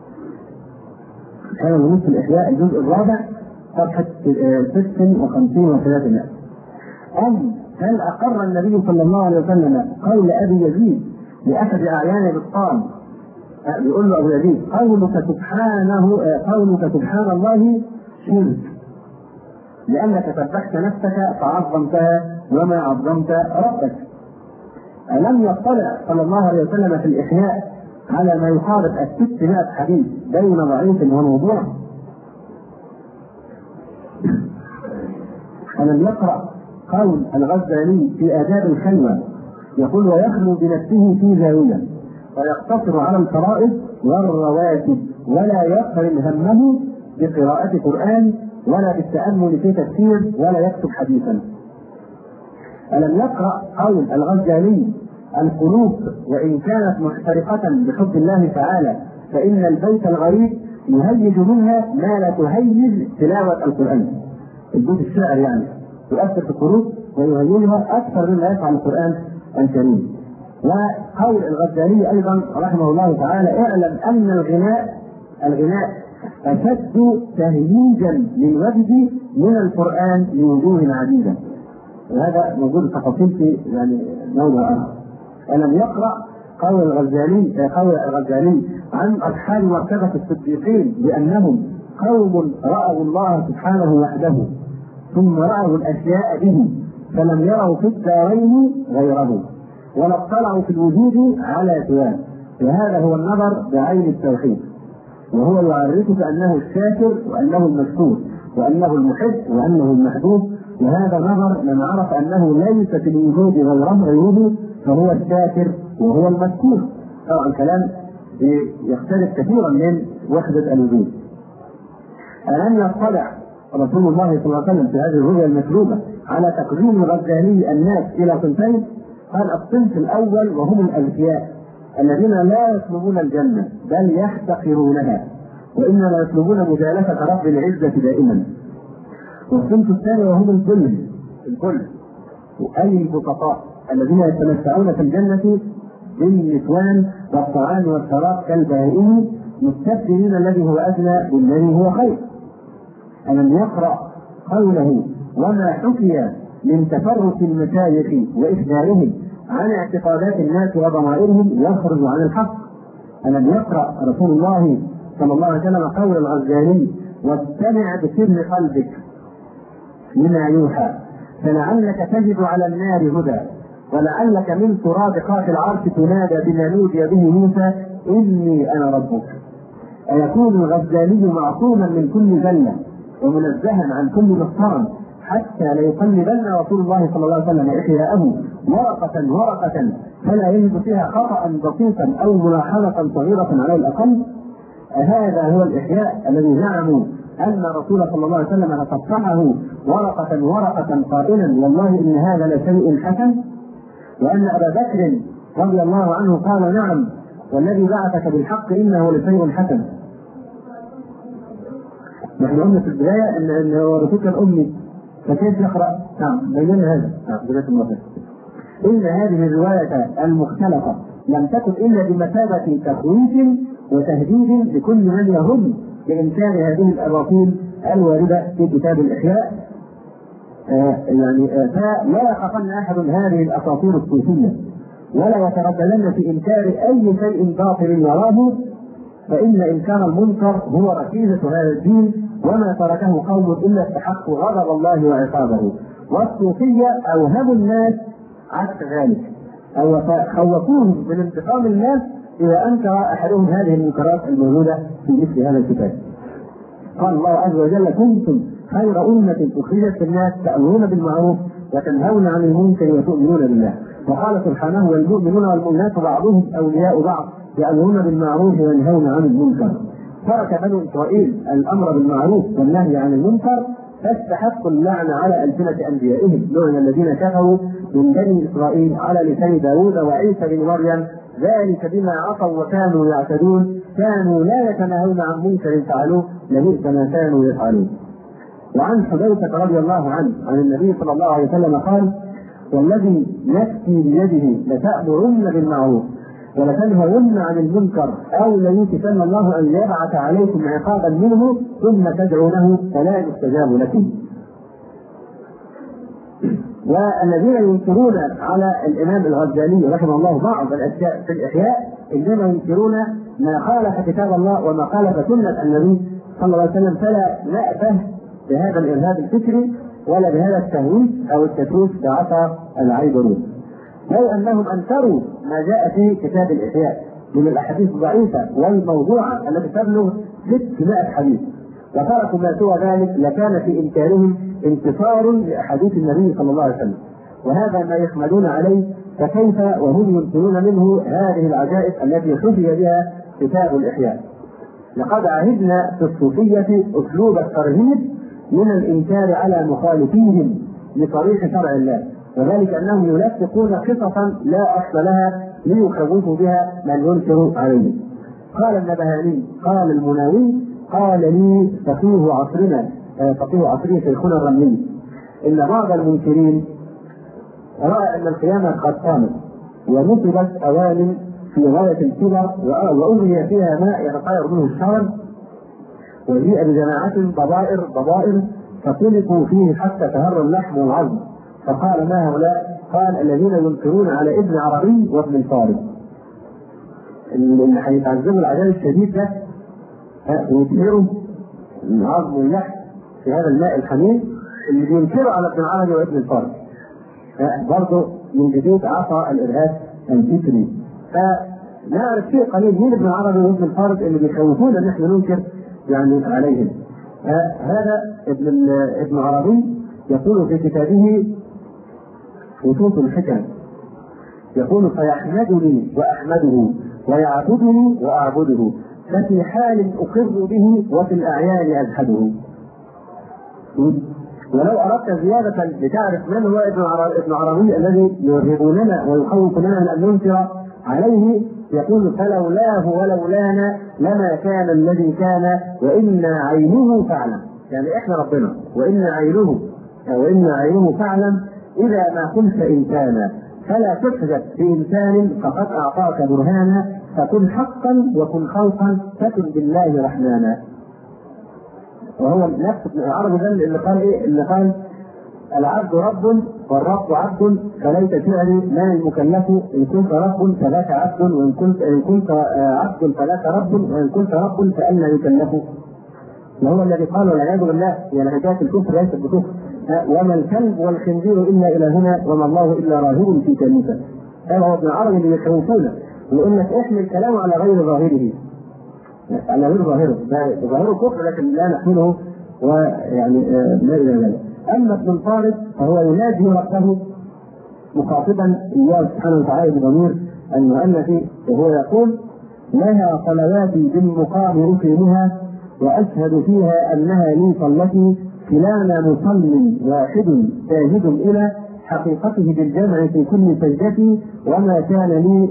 هذا نص الإحياء الجزء الرابع صفحة 56 و300. هل أقر النبي صلى الله عليه وسلم قول أبي يزيد لأحد أعيان بطال، يقول له أبو يزيد: قولك سبحان الله شرك، لأنك سبحت نفسك فعظمتها وما عظمت ربك. ألم يطلع صلى الله عليه وسلم في الإحياء على ما يقارب 600 حديث بين ضعيف وموضوع؟ ألم يقرأ قول الغزالي في آداب الخلوة يقول ويخلو بنفسه في زاوية ويقتصر على الفرائض والرواتب ولا يقرن همه بقراءة قرآن ولا بالتأمل في تفسير ولا يكتب حديثا. ألم يقرأ قول الغزالي القلوب وإن كانت محترقة بحب الله تعالى فإن البيت الغريب يهيج منها ما لا تهيج تلاوة القرآن. البيت الشعر يعني يؤثر في القلوب ويهيجها أكثر مما يفعل القرآن الكريم. وقول الغزالي أيضا رحمه الله تعالى اعلم أن الغناء أشد تهييجا للوجد من القرآن لوجوه عديدة، وهذا موجود تفاصيل في يعني موضوع آخر. ألم يقرأ قول الغزالي عن أصحاب مرتبة الصديقين بأنهم قوم رأوا الله سبحانه وحده ثم رأوا الأشياء به فلم يروا في الدارين غيره ولا اطلعوا في الوجود على سواه، وهذا هو النظر بعين التوحيد، وهو يعرفك أنه الشاكر وأنه المشكور وأنه المحب وأنه المحبوب، وهذا نظر من عرف أنه ليس في الوجود غيره فهو الشاكر وهو المشكور. طبعا الكلام يختلف كثيرا من وحدة الوجود. ألم يطلع رسول الله صلى الله عليه وسلم في هذه الرؤيا المكذوبة على تقديم غزالي الناس إلى صنفين؟ قال الصنف الأول وهم الأذكياء الذين لا يطلبون الجنة بل يحتقرونها وإنما يطلبون مجالسة رب العزة دائما. والصنف الثاني وهم الكل أي البسطاء الذين يتمتعون في الجنة بالنسوان والطعام والشراب كالبهائم مستبدلين الذي هو أدنى بالذي هو خير. ألم يقرأ قوله وما حكي من تفرق المشايخ وإخبارهم عن اعتقادات الناس وضمائرهم يخرج عن الحق؟ ألم يقرأ رسول الله صلى الله عليه وسلم قول الغزالي واستمع بسر قلبك لما يوحى فلعلك تجد على النار هدى ولعلك من تراب قاف العرش تنادى بما نودي به موسى إني أنا ربك. أيكون الغزالي معصوما من كل زلة ومنزها عن كل نقصان حتى لا يقلبن رسول الله صلى الله عليه وسلم إحياءه ورقة فلا يجد فيها خطأ بسيطا أو ملاحظة صغيرة على الأقل؟ هذا هو الإحياء الذي زعموا أن رسول صلى الله عليه وسلم تصفحه ورقة قائلا والله إن هذا لشيء حسن، وأن أبا بكر رضي الله عنه قال نعم والذي بعثك بالحق إنه لشيء حسن. نحن قلنا في البداية أن الرسول كان أمي فكيف يقرأ؟ نعم بيننا هذا بداية الموضوع. إن هذه الرواية المختلفة لم تكن إلا بمثابة تخويف وتهديد لكل من يهم بإنكار هذه الأباطيل الواردة في كتاب الإحياء. فلا يخافن أحد هذه الأساطير الصوفية ولا يترددن في إنكار أي شيء باطل يراه، فإن إنكار المنكر هو ركيزة هذا الدين وما تركه قوم إلا استحقوا غضب الله وعقابه. والصوفية أوهموا الناس عكس ذلك أو خوفوهم من انتقام الناس إذا أنكر أحدهم هذه المنكرات الموجودة في مثل هذا الكتاب. قال الله عز وجل كنتم خير أمة أخرجت للناس تأمرون بالمعروف وتنهون عن المنكر وتؤمنون بالله. وقال سبحانه والمؤمنون والمؤمنات بعضهم أولياء بعض يأمرون بالمعروف وينهون عن المنكر. ترك بنو إسرائيل الأمر بالمعروف والنهي عن المنكر فاستحقوا اللعنة على ألسنة أنبيائهم لعن الذين كفروا من بني إسرائيل على لسان داود وعيسى بن مريم ذلك بما عصوا وكانوا يعتدون كانوا لا يتناهون عن منكر فعلوه لبئس ما كانوا يفعلون. وعن حذيفة رضي الله عنه عن النبي صلى الله عليه وسلم قال والذي نفسي بيده لتأمرن بالمعروف ولتنهون عن المنكر أو ليوشكن الله أن يبعث عليكم عقابا منه ثم تدعونه فلا يستجاب لكم. والذين ينكرون على الإمام الغزالي رحمه الله بعض الأشياء في الإحياء إنما ينكرون ما خالف كتاب الله وما خالف سنة النبي صلى الله عليه وسلم، فلا نأبه بهذا الإرهاب الفكري ولا بهذا التهويل أو التشويش كعصا العيبرون. لو أنهم أنكروا ما جاء في كتاب الإحياء من الأحاديث الضعيفة والموضوعة التي تبلغ 600 حديث وتركوا ما سوى ذلك لكان في إنكارهم انتصار لأحاديث النبي صلى الله عليه وسلم، وهذا ما يحملون عليه فكيف وهم ينكرون منه هذه العجائب التي خفي بها كتاب الإحياء؟ لقد عهدنا في الصوفية أسلوب الترهيب من الإنكار على مخالفيهم لطريق شرع الله، وذلك أنهم يلفقون قصصا لا أصل لها ليخوفوا بها من ينكر عليه. قال النبهاني، قال المناوي، قال لي فقيه عصرنا شيخنا الرملي إن بعض المنكرين رأى أن القيامة قد قامت ونصبت أوان في غاية الكبر وأغري فيها ماء يتطاير منه الشرر، وجيء بجماعة ضبائر فطلقوا فيه حتى تهر اللحم والعظم. فقال ما هؤلاء؟ قال الذين ينكرون على ابن عربي وابن الفارض، اللي هيتعذبوا العذاب الشديد ده ويطهروا العظم واللحم في هذا الماء الحميم، اللي بينكروا على ابن عربي وابن الفارض برضه من جديد عصا الإرهاب الفكري. فنعرف شيء قليل مين ابن عربي وابن الفارض اللي بيخوفونا ان احنا ننكر يعني عليهم. هذا ابن عربي يقول في كتابه خطوط الحكم، يقول فيحمدني وأحمده ويعبدني وأعبده، ففي حال أقر به وفي الأعيان أجحده. ولو أردت زيادة لتعرف من هو ابن عربي الذي يرهبوننا ويخوفنا من أن ننكر عليه، يقول فلولاه ولولانا لما كان الذي كان وإنا عينه فاعلم، يعني إحنا ربنا وإنا عينه فاعلم إذا ما كنت إنسانا فلا تحدث بإنسان فقد أعطاك برهانا، فكن حقا وكن خوفا فكن بالله رحمانا. وهو نفس ابن عربي ده اللي قال ايه؟ اللي قال العبد رب والرب عبد فليت فعلي ما المكلف ان كنت رب فذاك عبد وان كنت عبد فذاك رب وان كنت رب فأنا يكلف. وهو الذي قال والعياذ بالله يعني حكايه الكفر ليست بكفر، وما الكلب والخنزير الا الهنا وما الله الا راهب في كنيسه. هذا هو ابن عربي اللي يخوفونه ويقول لك احمل الكلام على غير ظاهره، على غير ظاهره كفر لكن لا نحمله ويعني ما الى ذلك. اما ابن الفارض فهو ينادي ربه مخاطبا اياه سبحانه وتعالى بضمير المؤنث، وهو يقول لها صلواتي بالمقام اقيمها واشهد فيها انها لي صلتي كلانا مصل واحد شاهد الى حقيقته بالجمع في كل سجدتي، وما كان لي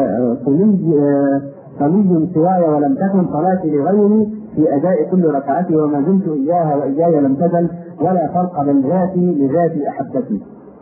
صلي سواي ولم تكن صلاتي لغيري في اداء كل ركعتي، وما دمت اياها واياي لم تزل ولا فرق بين ذاتي لذاتي احبتي.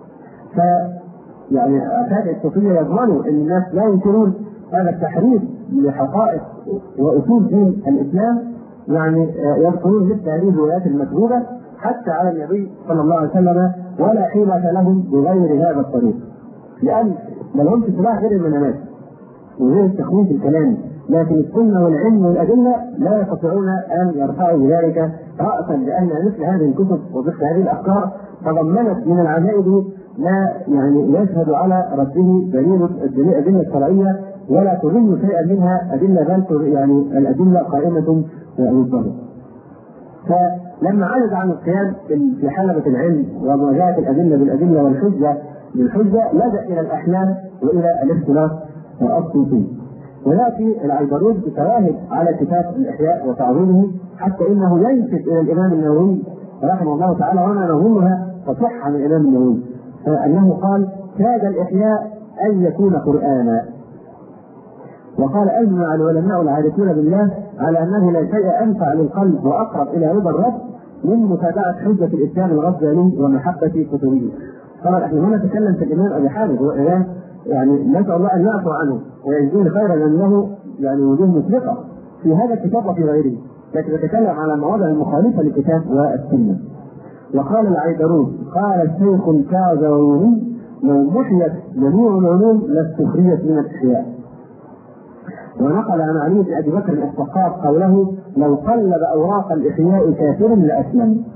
يعني أكاد الصوفية يضمنوا ان الناس لا ينكرون هذا التحريف لحقائق واصول دين الاسلام، يعني يذكرون مثل هذه الروايات المكذوبه حتى على النبي صلى الله عليه وسلم، ولا حيلة لهم بغير هذا الطريق، لان ما لهمش سلاح غير المنامات وغير التخويف الكلامي، لكن السنه والعلم والادله لا يستطيعون ان يرفعوا بذلك راسا، لان مثل هذه الكتب ومثل هذه الافكار تضمنت من العجائب ما يعني يشهد على رده دليل الادله الشرعيه ولا تغن شيئا منها ادله، بل يعني الادله قائمه بالضبط. فلما عجز عن القيام في حلبة العلم ومواجهة الأدلة بالأدلة والحجة بالحجة لجأ إلى الأحلام وإلى الاختلاف الصوفي. ويأتي العيبرود بشواهد على كتاب الإحياء وتعظيمه، حتى إنه ينسب إلى الإمام النووي رحمه الله تعالى وما نظنها تصح عن الإمام النووي أنه قال كاد الإحياء أن يكون قرآنا. وقال أجمع العلماء العارفون بالله على أنه لا شيء أنفع للقلب وأقرب إلى رضا الرب من متابعة حجة الإسلام الغزالي ومحبة كتبه. طبعا احنا هنا نتكلم في الإمام أبي حامد، هو إمام يعني نسأل الله أن يعفو عنه ويجزيه خيرا، لأنه يعني وجوه مطلقة في هذا الكتاب وفي غيره، لكن نتكلم على المواضع المخالفة للكتاب والسنة. وقال العيدروس قال الشيخ الكاظمي لو محيت جميع العلوم لاستخرجت من الإحياء. ونقل عن علي بن ابي بكر الصقاف قوله لو قلب اوراق الاحياء كافر لاسلم.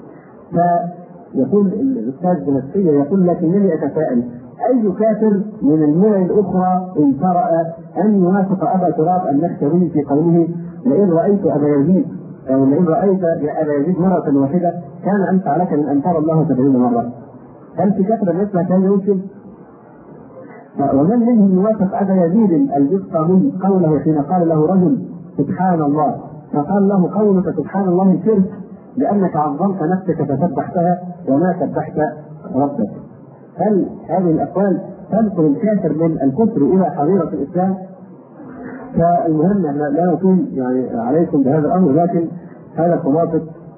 فيقول الاستاذ بنفسيه يقول لكنني اتساءل اي كافر من الملل الاخرى ان شرع ان يوافق ابا تراب النخشوي في قوله لئن رايت ابا يزيد او لئن رايت يا ابا يزيد مره واحده كان انفع لك من ان ترى الله 70 مره. هل في كثره مثل كان يمكن؟ ومن منهم يوافق أبا يزيد البسطامي قوله حين قال له رجل سبحان الله، فقال له قولك سبحان الله شرك لأنك عظمت نفسك فسبحتها وما سبحت ربك. هل هذه الأقوال تنقل الكافر من الكفر إلى حظيرة الإسلام؟ فالمهم لا نقول يعني عليكم بهذا الأمر، لكن هذا خلاصة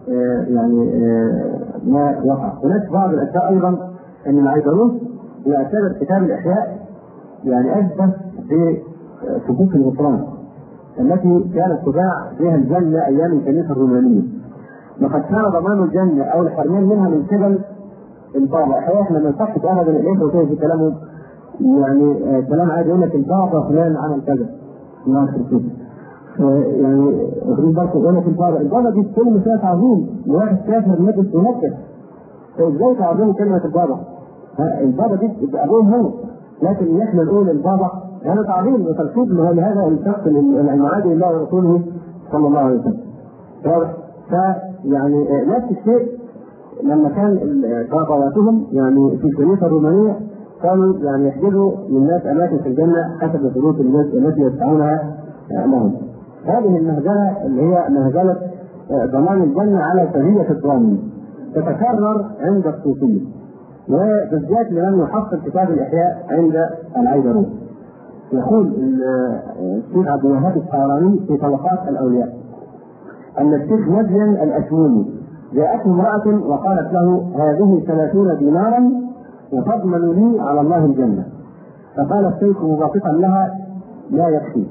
ما وقع. هناك بعض الأشياء أيضا أن العيدروس يعتبر كتاب الإحياء يعني أشبه بصفوف الغفران التي كانت تباع بها الجنة أيام الكنيسة الرومانية، وقد كان ضمان الجنة أو الحرمان منها من قبل البابا. احنا ما نصحش ابدا اليه وكيف في كلامه يعني كلام عادي يقول لك البابا فلان عمل كذا ما كده يعني واخدين بالكم يقول لك البابا دي كلمه فيها تعظيم لواحد كافر نجس ونكس، فازاي تعظيم كلمه البابا؟ البابا دي ابوه هو، لكن احنا نقول البابا هذا تعظيم وترتيب لهذا الشخص المعادي لله ورسوله صلى الله عليه وسلم. فيعني نفس الشيء لما كان بابواتهم يعني في الكنيسه الرومانيه كانوا يعني يحجزوا للناس اماكن في الجنه حسب شروط الناس التي يدفعونها لهم. هذه المهزله اللي هي مهزله ضمان الجنه على سجيه الضامن تتكرر عند الصوفيه، وبالذات لمن يحصل كتاب الاحياء عند العيدروس. يقول الشيخ عبد الوهاب الطهراني في طبقات الاولياء ان الشيخ مدين الاشموني جاءته امرأة وقالت له هذه 30 دينارا وتضمن لي على الله الجنة، فقال الشيخ مبسطا لها لا يكفي،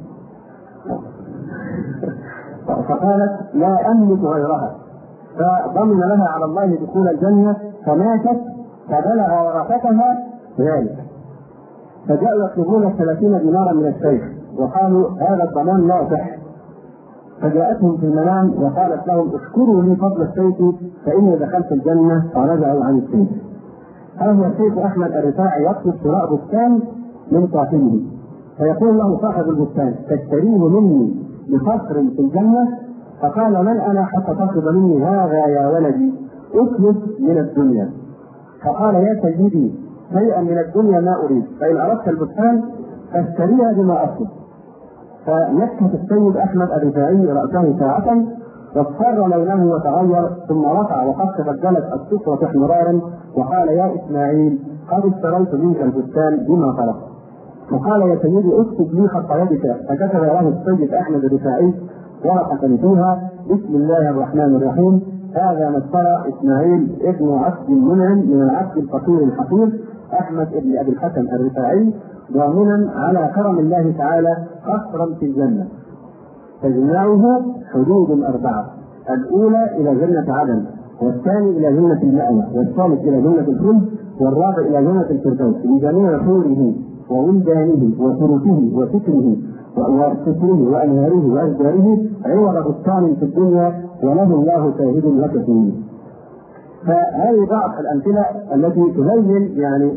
فقالت لا أملك غيرها، فضمن لها على الله دخول الجنة فماتت فبلغ ورثتها ذلك، فجاءوا يطلبون 30 دينارا من الشيخ وقالوا هذا الضمان لا يصح، فجاءتهم في المنام وقالت لهم اشكروا لي فضل الشيخ فإني دخلت الجنة فرجعوا عن الشيخ. هذا الشيخ أحمد الرفاعي يطلب شراء بستان من صاحبه، فيقول له صاحب البستان تشتريه مني بقصر في الجنة؟ فقال من أنا حتى تطلب مني هذا يا ولدي؟ اطلب من الدنيا. فقال يا سيدي شيئا من الدنيا ما أريد، فإن أردت البستان فاشتريها بما أطلب. فنكت السيد أحمد الرفاعي رأسه ساعة واصفر لونه وتغير، ثم رفع وقد تبدلت السفرة احمرارا وقال يا إسماعيل قد اشتريت منك البستان بما طلبت. وقال يا سيدي اكتب لي خط يدك، فكتب له السيد أحمد الرفاعي ورقة فيها بسم الله الرحمن الرحيم هذا ما اشترى إسماعيل ابن عبد المنعم من العبد الفقير الحقير أحمد ابن أبي الحسن الرفاعي ضامنا على كرم الله تعالى قصرا في الجنة تجمعه حدود 4: الأولى إلى جنة عدن، والثاني إلى جنة المأوى، والثالث إلى جنة الخلد، والرابع إلى جنة الفردوس بجميع حوره وولدانه وثلثه وستره وأنهاره وأشجاره عوض بستان في الدنيا وله الله شاهد لك فيه. فهذه بعض الأمثلة التي تبين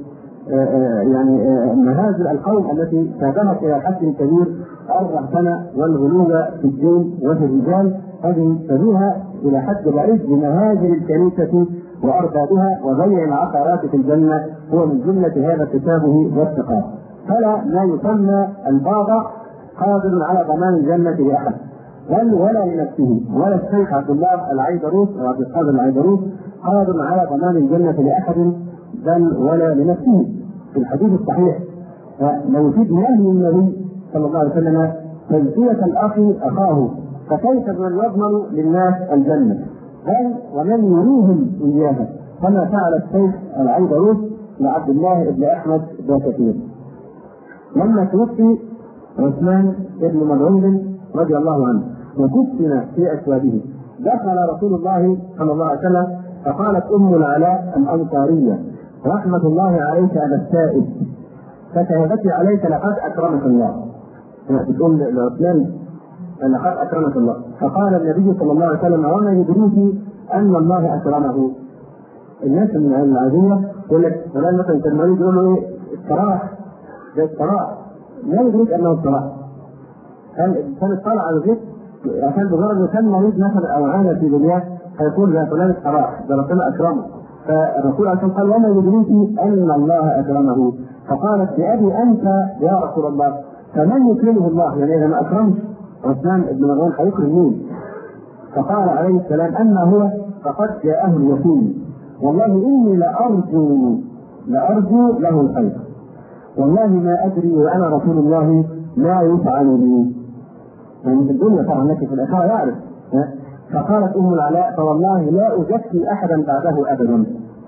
يعني مهازل القوم التي شابهت الى حد كبير الرهبنه والغلو في الدين وفي الرجال، هذه شبيهه الى حد بعيد بمهازل الكنيسه واربابها، وبيع العقارات في الجنه هو من جمله هذا كتابه والثقافه. فلا ما يسمى البابا قادر على ضمان الجنه لاحد بل ولا لنفسه، ولا الشيخ عبد الله العيدروس او عبد القادر العيدروس قادر على ضمان الجنه لاحد بل ولا لنفسه. في الحديث الصحيح لو في نهي النبي صلى الله عليه وسلم تزكية الأخ أخاه فكيف من يضمن للناس الجنة بل ومن يريهم إياها، كما فعل الشيخ العيدروس لعبد الله بن أحمد بن. لما توفي عثمان بن مظعون رضي الله عنه وكفن في أسواده دخل رسول الله صلى الله عليه وسلم فقالت أم العلاء الأنصارية رحمة الله عليك أبا السائب فشهدتي عليك لقد أكرمك الله، بتقول لعثمان لقد أكرمك الله. فقال النبي صلى الله عليه وسلم وما يدريك أن الله أكرمه؟ الناس من العادية يقول لك فلان مثلا كان مريض يقول له إيه الصراح زي الصراح، لا يدريك أنه الصراح. هل الإنسان اطلع على الغيب عشان بمجرد كان مريض مثلا أو عانى في دنياه فيقول يا فلان الصراح ده ربنا أكرمه؟ فالرسول عليه الصلاة والسلام قال وما يدريك أن الله أكرمه؟ فقالت بأبي أنت يا رسول الله، فمن يكرمه الله؟ يعني إذا ما أكرمش عثمان بن مظعون هيكرم مين؟ فقال عليه السلام: أما هو فقد جاءه اليقين، والله إني لأرجو له الخير، والله ما أدري وأنا رسول الله ما يفعل بي. يعني في الدنيا طبعا، لكن في الآخرة يعرف. فقالت أم العلاء: فوالله لا أزكي أحدا بعده أبدا.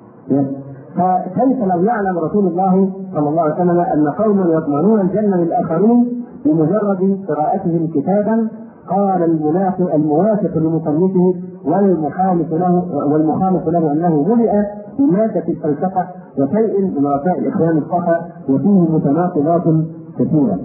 فكيف لو يعلم رسول الله صلى الله عليه وسلم أن قوما يضمنون الجنة للآخرين بمجرد قراءتهم كتابا قال الموافق لمصنفه والمخالف له أنه ملئ بمادة الفلسفة وشيء من رسائل إخوان الصفا وفيه متناقضات كثيرة.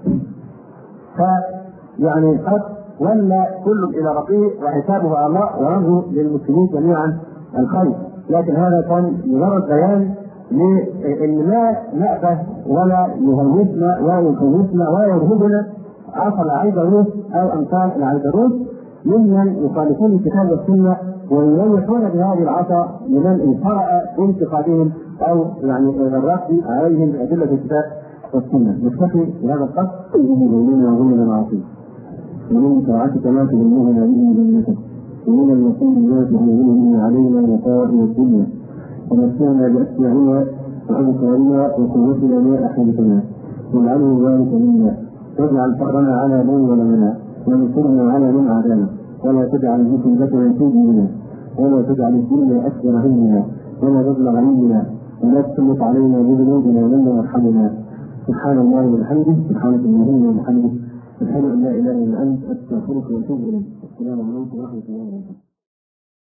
فيعني قد ولا كل إلى ربه وحسابه على الله، ونرجو للمسلمين جميعا الخير. لكن هذا كان مجرد بيان لأن ما نأبه ولا يهوسنا ولا يخوفنا ولا يرهبنا عصا العيدروس أو أمثال العيدروس ممن يخالفون الكتاب والسنة ويلوحون بهذه العصا لمن انقرأ بانتقادهم أو يعني الرد عليهم بأدلة الكتاب والسنة. نستخدم في هذا القصد بيننا وبين المعاصي ومن طاعتك ما تبلغنا به جنتك ومن اليقين ما تهون علينا مصائب الدنيا ومسنا بأسماعنا وأبصارنا وقوتنا ما أحييتنا واجعله ذلك منا، واجعل فقرنا على من ظلمنا وانصرنا على من عادانا، ولا تجعل مصيبتنا في ديننا، ولا تجعل الدنيا أكبر همنا ولا مبلغ علمنا، ولا تسلط علينا بذنوبنا من لا يرحمنا. سبحان الله وبحمده، سبحانك اللهم وبحمدك، أشهد أن لا إله إلا أنت، أستغفرك وأتوب إليك. السلام عليكم ورحمة الله وبركاته.